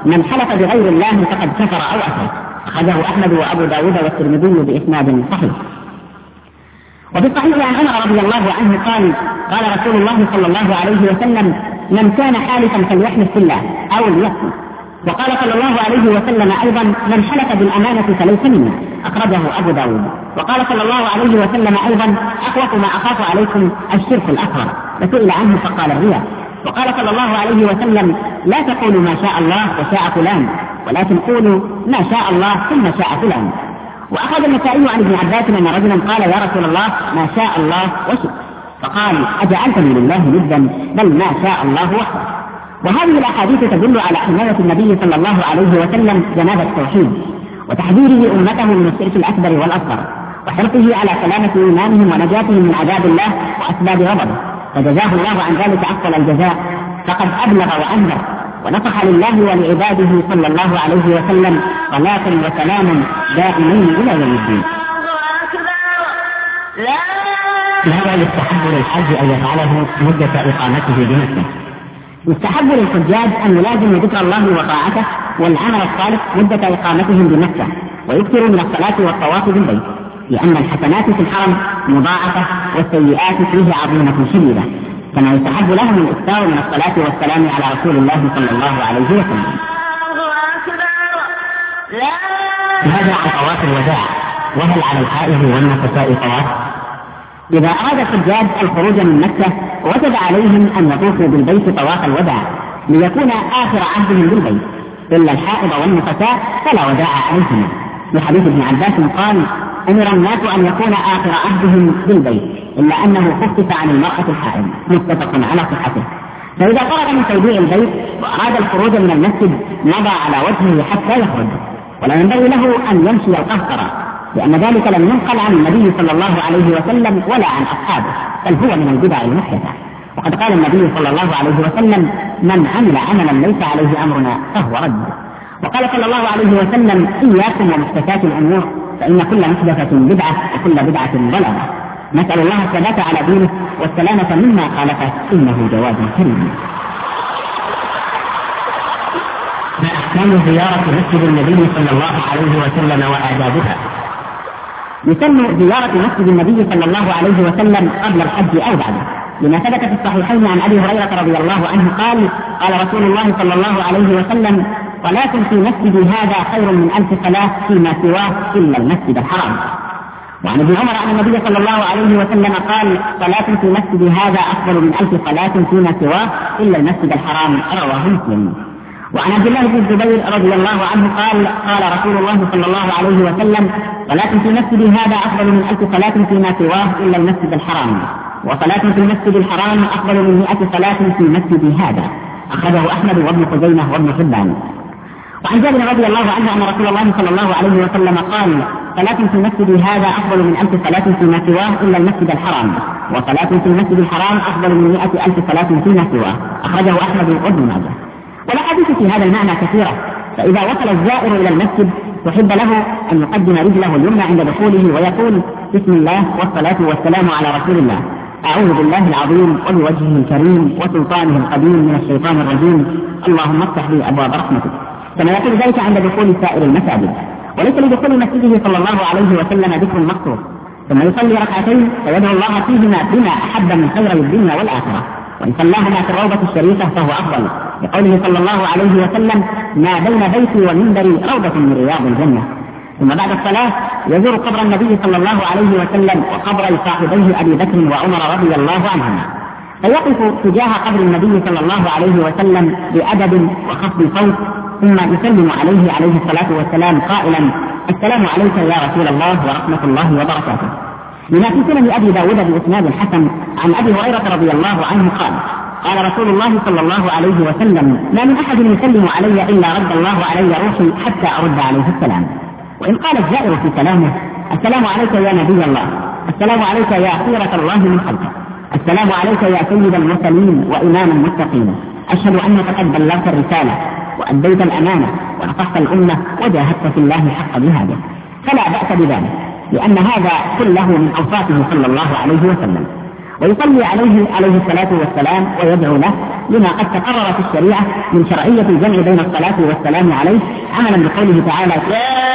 من حلف بغير الله فقد كفر أو أشرك. أخرجه أحمد وأبو داود والترمذي بإسناد صحيح. وفي الصحيح عن عمر رضي الله عنه قال قال رسول الله صلى الله عليه وسلم: من كان حالفا فليحلف بالله أو ليصمت. وقال صلى الله عليه وسلم أيضا: من حلف بالأمانة فليس منا. أخرجه أبو داود. وقال صلى الله عليه وسلم أيضا: أخوف ما أخاف عليكم الشرك الأكبر. فسئل عنه فقال: الرياء. وقال صلى الله عليه وسلم: لا تقولوا ما شاء الله وشاء فلان، ولكن قولوا ما شاء الله ثم شاء فلان. وأخذ النسائي عن ابن عباس أن رجلا قال: يا رسول الله ما شاء الله وشئت. فقال: أجعلتني لله ندا؟ بل ما شاء الله وحده. وهذه الأحاديث تدل على حماية النبي صلى الله عليه وسلم جناب التوحيد، وتحذيره أمته من الشرك الأكبر والأصغر، وحرصه على سلامة إيمانهم ونجاتهم من عذاب الله وأسباب غضبه، فجزاه الله عن ذلك أفضل الجزاء، فقد أبلغ وأنذر ونصح لله ولعباده صلى الله عليه وسلم صلاة وسلام دائمين إلى يوم الدين. لهذا يستحب للحج أن يفعله مدة إقامته بمكة. يستحب للحجاج أن يلازموا ذكر الله وطاعته والعمل الصالح مدة إقامتهم بمكة، ويكثروا من الصلاة والطواف بالبيت، لأن الحسنات في الحرم مضاعفة والسيئات فيه عظيمة شديدة. كما يستحب لهم الإكثار من الصلاة والسلام على رسول الله صلى الله عليه وسلم. هذا عن طواف الوداع. وهل على الحائض والنفساء طواف؟ إذا أراد الحجاج الخروج من مكة وجب عليهم أن يطوفوا بالبيت طواف الوداع ليكون آخر عهدهم بالبيت، إلا الحائض والنفساء فلا وداع عليهما. لحديث ابن عباس قال: أمر الناس أن يكون آخر عهدهم بالبيت إلا أنه خفف عن المرأة الحائض، متفق على صحته. فإذا فرغ من توديع البيت وأراد الخروج من المسجد مضى على وجهه حتى يخرج، ولا ينبغي له أن يمشي القهقرة، لأن ذلك لم ينقل عن النبي صلى الله عليه وسلم ولا عن أصحابه، بل هو من البدع المحدثة. وقد قال النبي صلى الله عليه وسلم: من عمل عملا ليس عليه أمرنا فهو رد. وقال صلى الله عليه وسلم: إياكم ومحدثات الأمور فإن كل محدثة بدعة وكل بدعة ضلالة. نسأل الله الثبات على دينه والسلامة مما خالفه، إنه جواد كريم. ما أحكام زيارة مسجد النبي صلى الله عليه وسلم وآدابها؟ يسن زيارة مسجد النبي صلى الله عليه وسلم قبل الحج أو بعده، لما ثبت في الصحيحين عن أبي هريرة رضي الله عنه قال: قال رسول الله صلى الله عليه وسلم: صلاة في مسجد هذا خير من ألف صلاة فيما سواه إلا المسجد الحرام. وعن ابن عمر أن النبي صلى الله عليه وسلم قال: صلاة في مسجد هذا أفضل من ألف صلاة فيما سواه إلا المسجد الحرام. رواه مسلم. وعن عبد الله بن الزبير رضي الله عنه قال: قال رسول الله صلى الله عليه وسلم: صلاة في مسجد هذا أفضل من ألف صلاة فيما سواه إلا المسجد الحرام، وصلاة في المسجد الحرام أفضل من مئة صلاة في مسجد هذا. أخرجه أحمد وابن خزيمة وابن حبان. وعن جابر رضي الله عنه أن رسول الله صلى الله عليه وسلم قال: صلاة في المسجد هذا أفضل من ألف صلاة فيما سواه إلا المسجد الحرام، وصلاة في المسجد الحرام أفضل من مئة ألف صلاة فيما سواه. أخرجه أحمد وابن ماجه. والأحاديث في هذا المعنى كثيرة، فإذا وصل الزائر إلى المسجد تحب له أن يقدم رجله اليمنى عند دخوله ويقول: بسم الله والصلاة والسلام على رسول الله، أعوذ بالله العظيم وبوجهه الكريم وسلطانه القديم من الشيطان الرجيم، اللهم افتح لي أبواب رحمتك. كما يقول ذلك عند دخول سائر المساجد. وليس لدخول مسجده صلى الله عليه وسلم ذكر مخصوص، ثم يصلي ركعتين فيدعو الله فيهما بما أحب من خير الدنيا والآخرة، وإن صلاهما في الروضة الشريفة فهو أفضل، لقوله صلى الله عليه وسلم: ما بين بيتي ومنبري روضة من رياض الجنة. ثم بعد الصلاة يزور قبر النبي صلى الله عليه وسلم وقبر صاحبيه أبي بكر وعمر رضي الله عنهما، فيقف تجاه قبر النبي صلى الله عليه وسلم بأدب وخفض الصوت، ثم يسلم عليه عليه الصلاة والسلام قائلا: السلام عليك يا رسول الله ورحمة الله وبركاته. لما في سنن أبي داود بإسناد الحسن عن أبي هريرة رضي الله عنه قال: قال رسول الله صلى الله عليه وسلم: ما من أحد يسلم علي إلا رد الله علي روحي حتى أرد عليه السلام. وإن قال الزائر في كلامه: السلام عليك يا نبي الله، السلام عليك يا خيرة الله من خلقه، السلام عليك يا سيد المرسلين وإمام المتقين، أشهد أنك قد بلغت الرسالة وأديت الأمانة ونصحت الأمة وجاهدت في الله حق جهاده، فلا بأس بذلك، لأن هذا كله من أوصافه صلى الله عليه وسلم. ويصلي عليه عليه الصلاة والسلام ويدعو له لما قد تقرر في الشريعة من شرعية الجمع بين الصلاة والسلام عليه، عملا بقوله تعالى: يا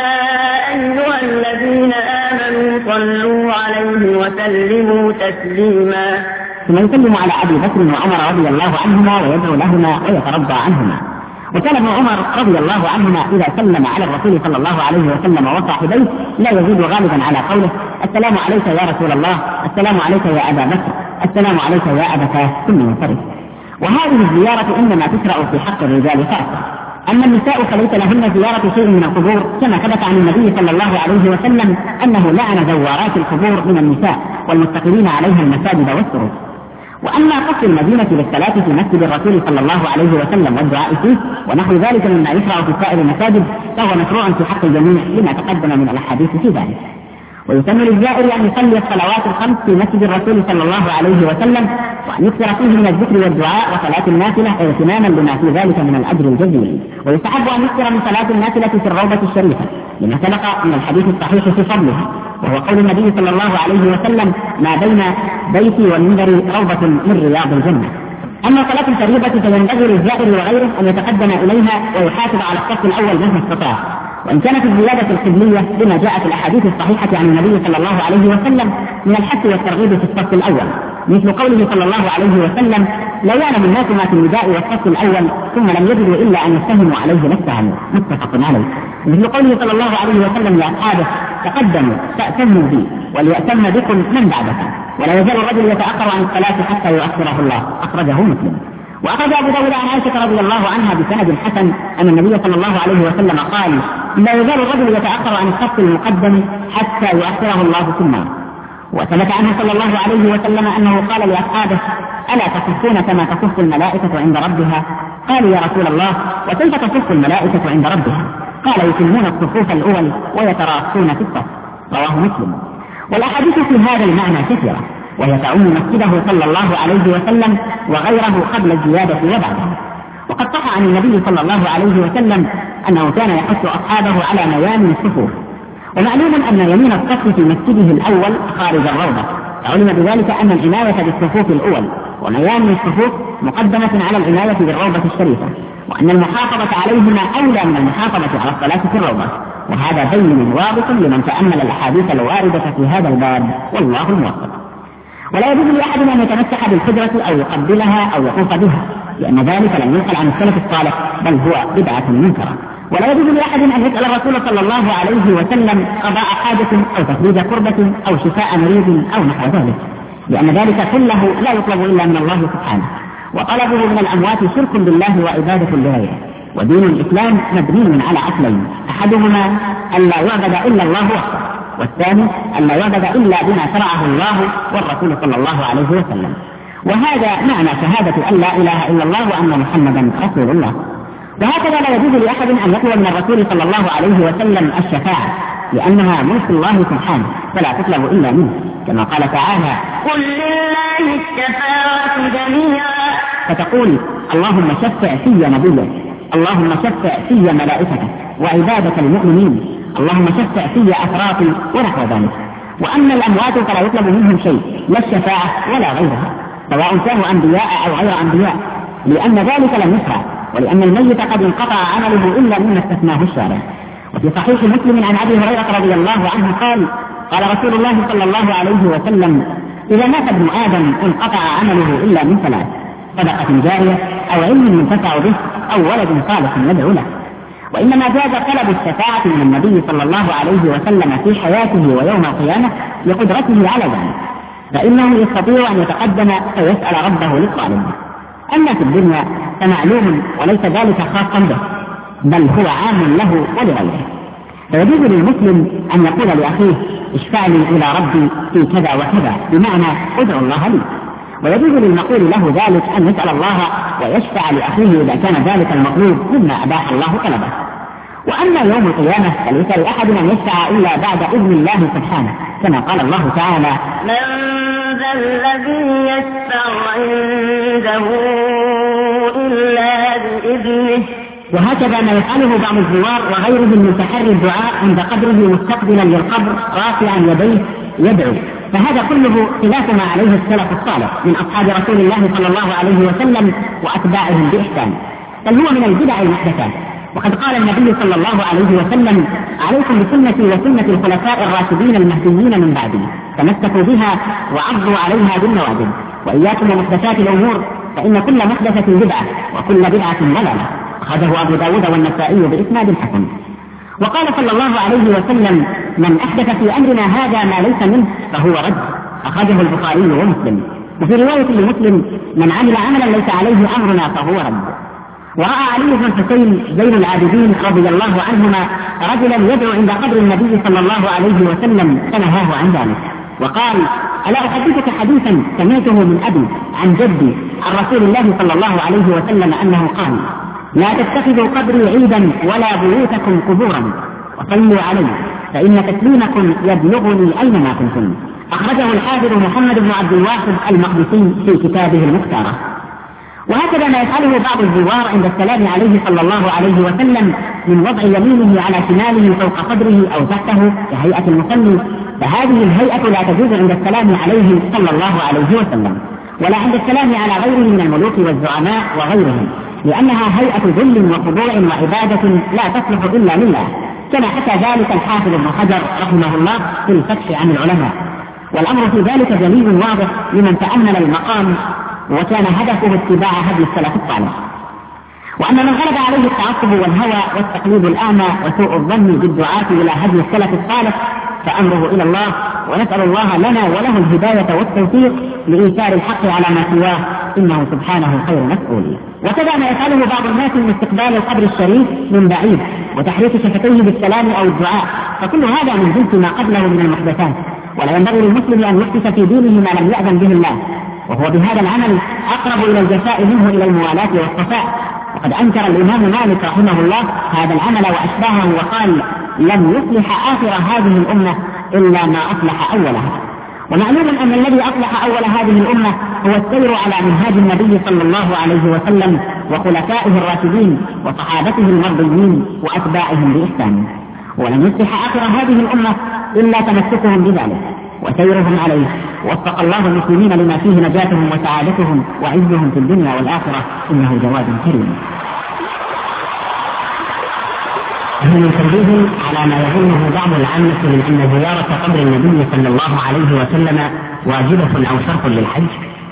أيها الذين آمنوا صلوا عليه وسلموا تسليما. ثم يسلم على أبي بكر وعمر رضي الله عنهما ويدعو لهما ويترضى عنهما. وكان ابن عمر رضي الله عنهما إذا سلم على الرسول صلى الله عليه وسلم وصاحبيه لا يزيد غالبا على قوله: السلام عليك يا رسول الله، السلام عليك يا أبا بكر، السلام عليك يا أبتاه، ثم ينصرف. وهذه الزيارة إنما تشرع في حق الرجال خاصة. أما النساء فليس لهن زيارة شيء من القبور، كما ثبت عن النبي صلى الله عليه وسلم أنه لعن زوارات القبور من النساء والمتخذين عليها المساجد والسرور. وأما قصد المدينة للصلاة في مسجد الرسول صلى الله عليه وسلم والدعاء فيه ونحو ذلك مما يشرع في سائر المساجد فهو مشروع في حق الجميع لما تقدم من الأحاديث في ذلك. ويسمى للزائر أن يصلي الصلوات الخمس في مسجد الرسول صلى الله عليه وسلم، وأن يكثر فيه من الذكر والدعاء وصلاة النافلة اهتماما بما في ذلك من الأجر الجزيل. ويستحب أن يكثر من صلاة النافلة في الروضة الشريفة لما سبق من الحديث الصحيح في فضلها، وهو قول النبي صلى الله عليه وسلم: ما بين بيتي والمنبر روضة من رياض الجنة. أما صلاة الفريضة فينبغي للزائر وغيره أن يتقدم إليها ويحافظ على الصف الأول مهما استطاع، وإن كانت الزيادة القبلية بما جاء في الأحاديث الصحيحة عن النبي صلى الله عليه وسلم من الحث والترغيب في الصف الأول، مثل قوله صلى الله عليه وسلم: لا يعلم الناس ما في النداء والصف الأول ثم لم يجدوا إلا أن يستهموا عليه لاستهموا، متفق عليه. مثل قوله صلى الله عليه وسلم لأصحابه: تقدموا تأتموا بي وليأتم بكم من بعدكم، ولا يزال الرجل يتأخر عن الصلاة حتى يؤخره الله، أخرجه مسلم. وأخذ أبو داود عن عائشة رضي الله عنها بسند حسن أن النبي صلى الله عليه وسلم قال: لا يزال الرجل يتأخر عن الصف المقدم حتى يؤخره الله في النار. وثبت عنه صلى الله عليه وسلم أنه قال لأصحابه: ألا تصفون كما تصف الملائكة عند ربها؟ قالوا: يا رسول الله، وكيف تصف الملائكة عند ربها؟ قال: يتمون الصفوف الأول ويتراصون في الصف، رواه مسلم. والأحاديث في هذا المعنى كثيرة، وهي تعم مسجده صلى الله عليه وسلم وغيره قبل الزيادة وبعدها. وقد صح عن النبي صلى الله عليه وسلم أنه كان يحث أصحابه على ميامن الصفوف. ومعلوم أن يمين الصف في مسجده الأول خارج الروضة، علم بذلك أن العناية بالصفوف الأول وميامن الصفوف مقدمة على العناية بالروضة الشريفة، وأن المحافظة عليهما أولى من المحافظة على الصلاة في الروضة، وهذا بين واضح لمن تأمل الأحاديث الواردة في هذا الباب، والله الموفق. ولا يجوز لأحد أن يتمسح بالحجرة أو يقبلها أو يطوف بها، لأن ذلك لم ينقل عن السلف الصالح، بل هو بدعة منكرة. ولا يجوز لأحد أن يسأل الرسول صلى الله عليه وسلم قضاء حاجة أو تفريج كربة أو شفاء مريض أو نحو ذلك، لأن ذلك كله لا يطلب إلا من الله سبحانه، وطلبه من الأموات شرك بالله وعبادة لغيره. ودين الإسلام مبني على أصلين: أحدهما ألا يعبد إلا الله وحده، والثاني ألا يعبد إلا بما شرعه الله والرسول صلى الله عليه وسلم. وهذا معنى شهادة أن لا إله إلا الله وأن محمدا رسول الله. وهكذا لا يجوز لأحد أن يطلب من الرسول صلى الله عليه وسلم الشفاعة، لأنها ملك الله سبحانه فلا تطلب إلا منه، كما قال تعالى: قل لله الشفاعة جميعا. فتقول: اللهم شفع في نبيك، اللهم شفع في ملائكتك وعبادك المؤمنين، اللهم شفع في أفراطي ونحو ذلك. وأما الأموات فلا يطلب منهم شيء، لا الشفاعة ولا غيرها، سواء كانوا أنبياء أو غير أنبياء، لأن ذلك لم يشرع، ولأن الميت قد انقطع عمله إلا مما استثناه الشارع. وفي صحيح مسلم عن أبي هريرة رضي الله عنه قال: قال رسول الله صلى الله عليه وسلم: إذا مات ابن آدم انقطع عمله إلا من ثلاث: صدقة جارية أو علم ينتفع به أو ولد صالح يدعو له. وإنما جاز طلب الشفاعة من النبي صلى الله عليه وسلم في حياته ويوم القيامة لقدرته على ذلك، فإنه يستطيع أن يتقدم فيسأل ربه للطالب. أما في الدنيا فمعلوم وليس ذلك خاصا به، بل هو عام له ولغيره. فيجوز للمسلم أن يقول لأخيه: اشفع لي إلى ربي في كذا وكذا، بمعنى ادعو الله لي. ويجوز للمقول له ذلك أن يسأل الله ويشفع لأخيه إذا كان ذلك المطلوب مما أباح الله طلبه. وأما يوم القيامة فليس لأحد أن يشفع إلا بعد إذن الله سبحانه، كما قال الله تعالى: من ذا الذي يشفع عنده إلا بإذنه. وهكذا ما يفعله بعض الزوار وغيرهم من تحري الدعاء عند قبره مستقبلا للقبر رافعا يديه يدعو، فهذا كله خلاف ما عليه السلف الصالح من أصحاب رسول الله صلى الله عليه وسلم وأتباعهم بإحسان، بل هو من البدع المحدثات. وقد قال النبي صلى الله عليه وسلم: عليكم بسنتي وسنة الخلفاء الراشدين المهديين من بعدي، تمسكوا بها وعضوا عليها بالنواجذ، وإياكم ومحدثات الأمور فإن كل محدثة بدعة وكل بدعة ضلالة. أخرجه أبو داود والنسائي بإسناد حسن. وقال صلى الله عليه وسلم: من أحدث في أمرنا هذا ما ليس منه فهو رد. أخرجه البخاري ومسلم. وفي رواية لمسلم: من عمل عملا ليس عليه أمرنا فهو رد. ورأى علي بن الحسين زين العابدين رضي الله عنهما رجلا يدعو عند قبر النبي صلى الله عليه وسلم فنهاه عن ذلك، وقال: ألا أحدثك حديثا سمعته من أبي عن جدي عن رسول الله صلى الله عليه وسلم أنه قال: لا تتخذوا قبري عيدا ولا بيوتكم قبورا، وصلوا علي فإن تسليمكم يبلغني أينما كنتم. أخرجه الحافظ محمد بن عبد الواحد المقدسي في كتابه المختارة. وهكذا ما يفعله بعض الزوار عند السلام عليه صلى الله عليه وسلم من وضع يمينه على شماله فوق صدره أو تحته كهيئة المصلي، فهذه الهيئة لا تجوز عند السلام عليه صلى الله عليه وسلم، ولا عند السلام على غيره من الملوك والزعماء وغيرهم، لأنها هيئة ذل وخضوع وعبادة لا تصلح إلا لله، كما حكى ذلك الحافظ ابن حجر رحمه الله في الفتح عن العلماء. والأمر في ذلك دليل واضح لمن تأمل المقام وكان هدفه اتباع هدي السلف الصالح. وأما من غلب عليه التعصب والهوى والتقليد الأعمى وسوء الظن بالدعاة إلى هدي السلف الصالح فأمره إلى الله، ونسأل الله لنا وله الهداية والتوفيق لإيثار الحق على ما سواه، إنه سبحانه خير مسؤول. وكذا ما يفعله بعض الناس من استقبال القبر الشريف من بعيد وتحريك شفتيه بالسلام أو الدعاء، فكل هذا من جنس ما قبله من المحدثات، ولا ينبغي للمسلم أن يحدث في دينه ما لم يأذن به الله، وهو بهذا العمل أقرب إلى الجفاء منه إلى الموالاة والصفاء. وقد أنكر الإمام مالك رحمه الله هذا العمل وأشباهه وقال: لم يصلح آخر هذه الأمة إلا ما أصلح أولها. ومعلوم أن الذي أصلح أول هذه الأمة هو السير على منهاج النبي صلى الله عليه وسلم وخلفائه الراشدين وصحابته المرضيين وأتباعهم بإحسان، ولم يصلح آخر هذه الأمة إلا تمسكهم بذلك وسيرهم عليه. وفق الله المسلمين لما فيه نجاتهم وسعادتهم وعزهم في الدنيا والآخرة، إنه جواد كريم. من تنبيه على ما يظنه بعض العامة من أن زيارة قبر النبي صلى الله عليه وسلم واجبة أو شرط للحج.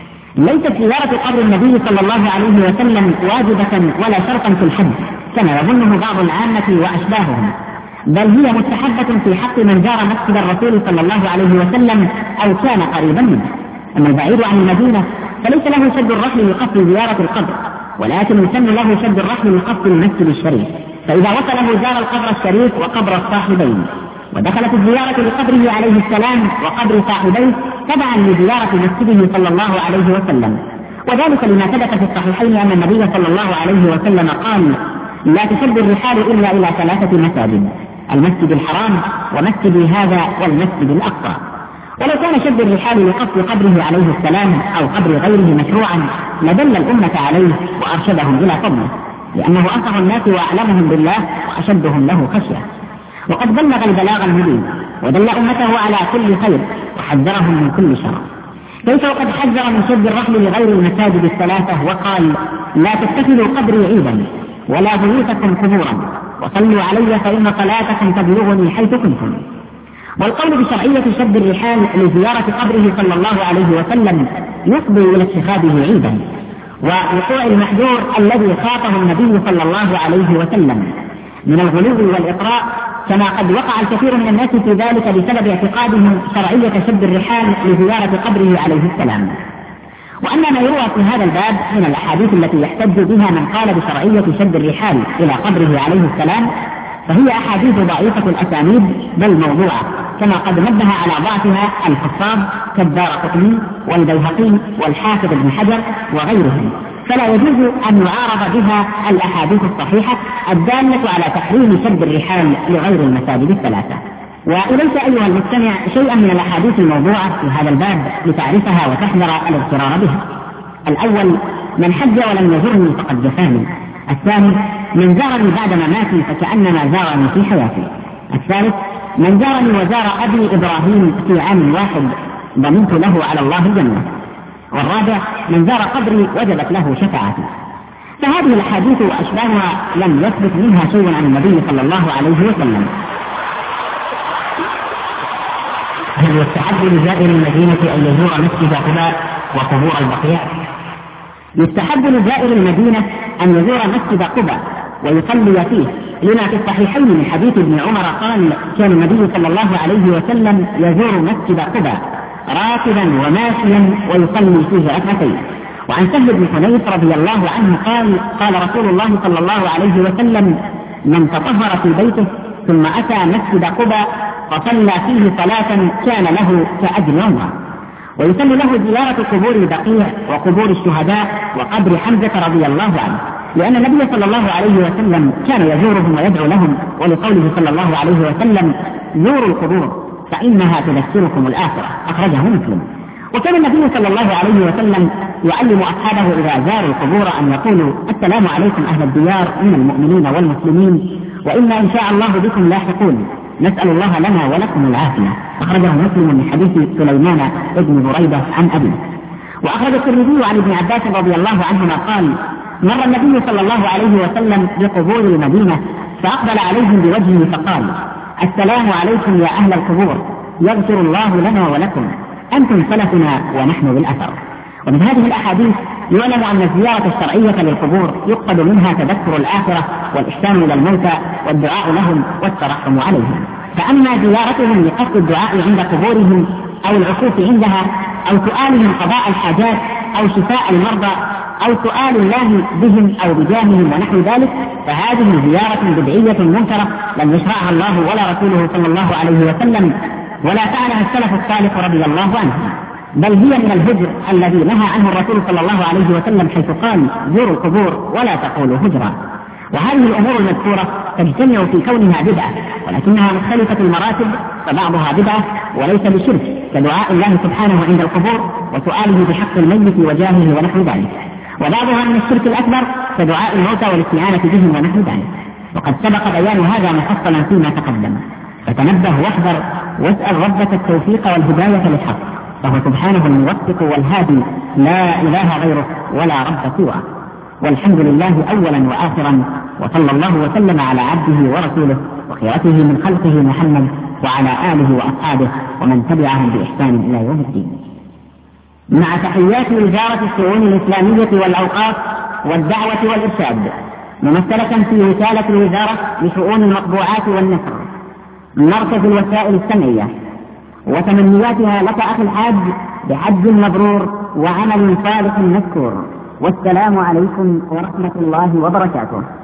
ليست زيارة قبر النبي صلى الله عليه وسلم واجبة ولا شرطا في الحج كما يظنه بعض العامة وأشباههم، بل هي مستحبة في حق من زار مسجد الرسول صلى الله عليه وسلم أو كان قريبا منه. أما البعيد عن المدينة فليس له شد الرحل لقصد زيارة القبر، ولكن يسن له شد الرحل لقصد المسجد الشريف، فإذا وصله زار القبر الشريف وقبر الصاحبين، ودخلت الزيارة لقبره عليه السلام وقبر صاحبيه تبعا لزيارة مسجده صلى الله عليه وسلم. وذلك لما ثبت في الصحيحين أن النبي صلى الله عليه وسلم قال: لا تشد الرحال إلا إلى ثلاثة مساجد: المسجد الحرام ومسجد هذا والمسجد الأقصى. ولو كان شد الرحال لقصد قبره عليه السلام أو قبر غيره مشروعا لدل الأمة عليه وأرشدهم إلى فضله، لأنه أنصح الناس وأعلمهم بالله وأشدهم له خشية، وقد بلغ البلاغ المبين ودل أمته على كل خير وحذرهم من كل شر. كيف وقد حذر من شد الرحل لغير المساجد الثلاثة وقال: لا تتخذوا قبري عيدا ولا بيوتكم قبورا، وصلوا علي فإن صلاتكم تبلغني حيث كنتم. والقول بشرعية شد الرحال لزيارة قبره صلى الله عليه وسلم يفضي إلى اتخاذه عيدا ووقوع المحذور الذي خاطه النبي صلى الله عليه وسلم من الغلو والإطراء، كما قد وقع الكثير من الناس في ذلك بسبب اعتقادهم شرعية شد الرحال لزيارة قبره عليه السلام. وأما ما يروى في هذا الباب من الأحاديث التي يحتج بها من قال بشرعية شد الرحال إلى قبره عليه السلام فهي أحاديث ضعيفة الأسانيد بل موضوعة، كما قد نبه على ضعفها الحفاظ كالدارقطني والبيهقي والحافظ ابن حجر وغيرهم، فلا يجوز أن يعارض بها الأحاديث الصحيحة الدالة على تحريم شد الرحال لغير المساجد الثلاثة. وإليك أيها المستمع شيئا من الأحاديث الموضوعة في هذا الباب لتعرفها وتحذر الاغترار بها. الأول: من حج ولم يزرني فقد جفاني. الثاني: من زارني بعد مماتي فكأنما زارني في حياتي. الثالث: من زارني وزار أبي إبراهيم في عام واحد ضمنت له على الله الجنة. والرابع من زار قبري وجبت له شفاعتي. فهذه الأحاديث وأشباهها لم يثبت منها شيء عن النبي صلى الله عليه وسلم. هل يستحب لزائر المدينة أن يزور مسجد قباء وقبور البقيع؟ يستحب لزائر المدينة أن يزور مسجد قباء ويصلي فيه، لما في الصحيحين من حديث ابن عمر قال كان النبي صلى الله عليه وسلم يزور مسجد قباء راكبا وماشيا ويصلي فيه ركعتين. وعن سهل بن حنيف رضي الله عنه قال قال رسول الله صلى الله عليه وسلم من تطهر في بيته ثم أتى مسجد قباء فصلى فيه صلاة كان له كأجر عمره. ويسن له زيارة قبور البقيع وقبور الشهداء وقبر حمزة رضي الله عنه، لأن النبي صلى الله عليه وسلم كان يزورهم ويدعو لهم، ولقوله صلى الله عليه وسلم زوروا القبور فإنها تذكركم الآخرة، أخرجه مسلم. وكان النبي صلى الله عليه وسلم يعلم أصحابه إذا زاروا القبور أن يقولوا السلام عليكم أهل الديار من المؤمنين والمسلمين وإنا إن شاء الله بكم لاحقون، نسأل الله لنا ولكم العافية، أخرجه مسلم من حديث سليمان ابن بريدة عن أبيه. وأخرج الترمذي عن ابن عباس رضي الله عنهما قال مر النبي صلى الله عليه وسلم بقبور المدينة فأقبل عليهم بوجهه فقال السلام عليكم يا أهل القبور، يغفر الله لنا ولكم، أنتم سلفنا ونحن بالأثر. ومن هذه الأحاديث يعلم أن الزيارة الشرعية للقبور يقصد منها تذكر الآخرة والإحسان إلى الموتى والدعاء لهم والترحم عليهم. فأما زيارتهم لقصد الدعاء عند قبورهم أو العكوف عندها أو سؤالهم قضاء الحاجات أو شفاء المرضى أو سؤال الله بهم أو بجاههم ونحو ذلك، فهذه زيارة بدعية منكرة لم يشرعها الله ولا رسوله صلى الله عليه وسلم ولا فعلها السلف الصالح رضي الله عنه، بل هي من الهجر الذي نهى عنه الرسول صلى الله عليه وسلم حيث قال زوروا القبور ولا تقولوا هجرا. وهذه الأمور المذكورة تجتمع في كونها بدعة، ولكنها مختلفة المراتب، فبعضها بدعة وليس بشرك كدعاء الله سبحانه عند القبور وسؤاله بحق الميت وجاهه ونحو ذلك، وبعضها من الشرك الأكبر كدعاء الموتى والاستعانة بهم ونحو ذلك. وقد سبق بيان هذا مفصلا فيما تقدم، فتنبه واحذر واسأل ربك التوفيق والهداية للحق، فهو سبحانه الموفق والهادي لا إله غيره ولا رب سواه. والحمد لله أولا وآخرا، وصلى الله وسلم على عبده ورسوله وخيرته من خلقه محمد وعلى آله وأصحابه ومن تبعهم بإحسان إلى يوم الدين. مع تحيات وزارة الشؤون الإسلامية والأوقاف والدعوة والإرشاد، ممثلة في رسالة الوزارة لشؤون المطبوعات والنشر، مركز الوسائل السمعية، وتمنياتها لك أخي الحاج بحج مبرور وعمل صالح مذكور، والسلام عليكم ورحمة الله وبركاته.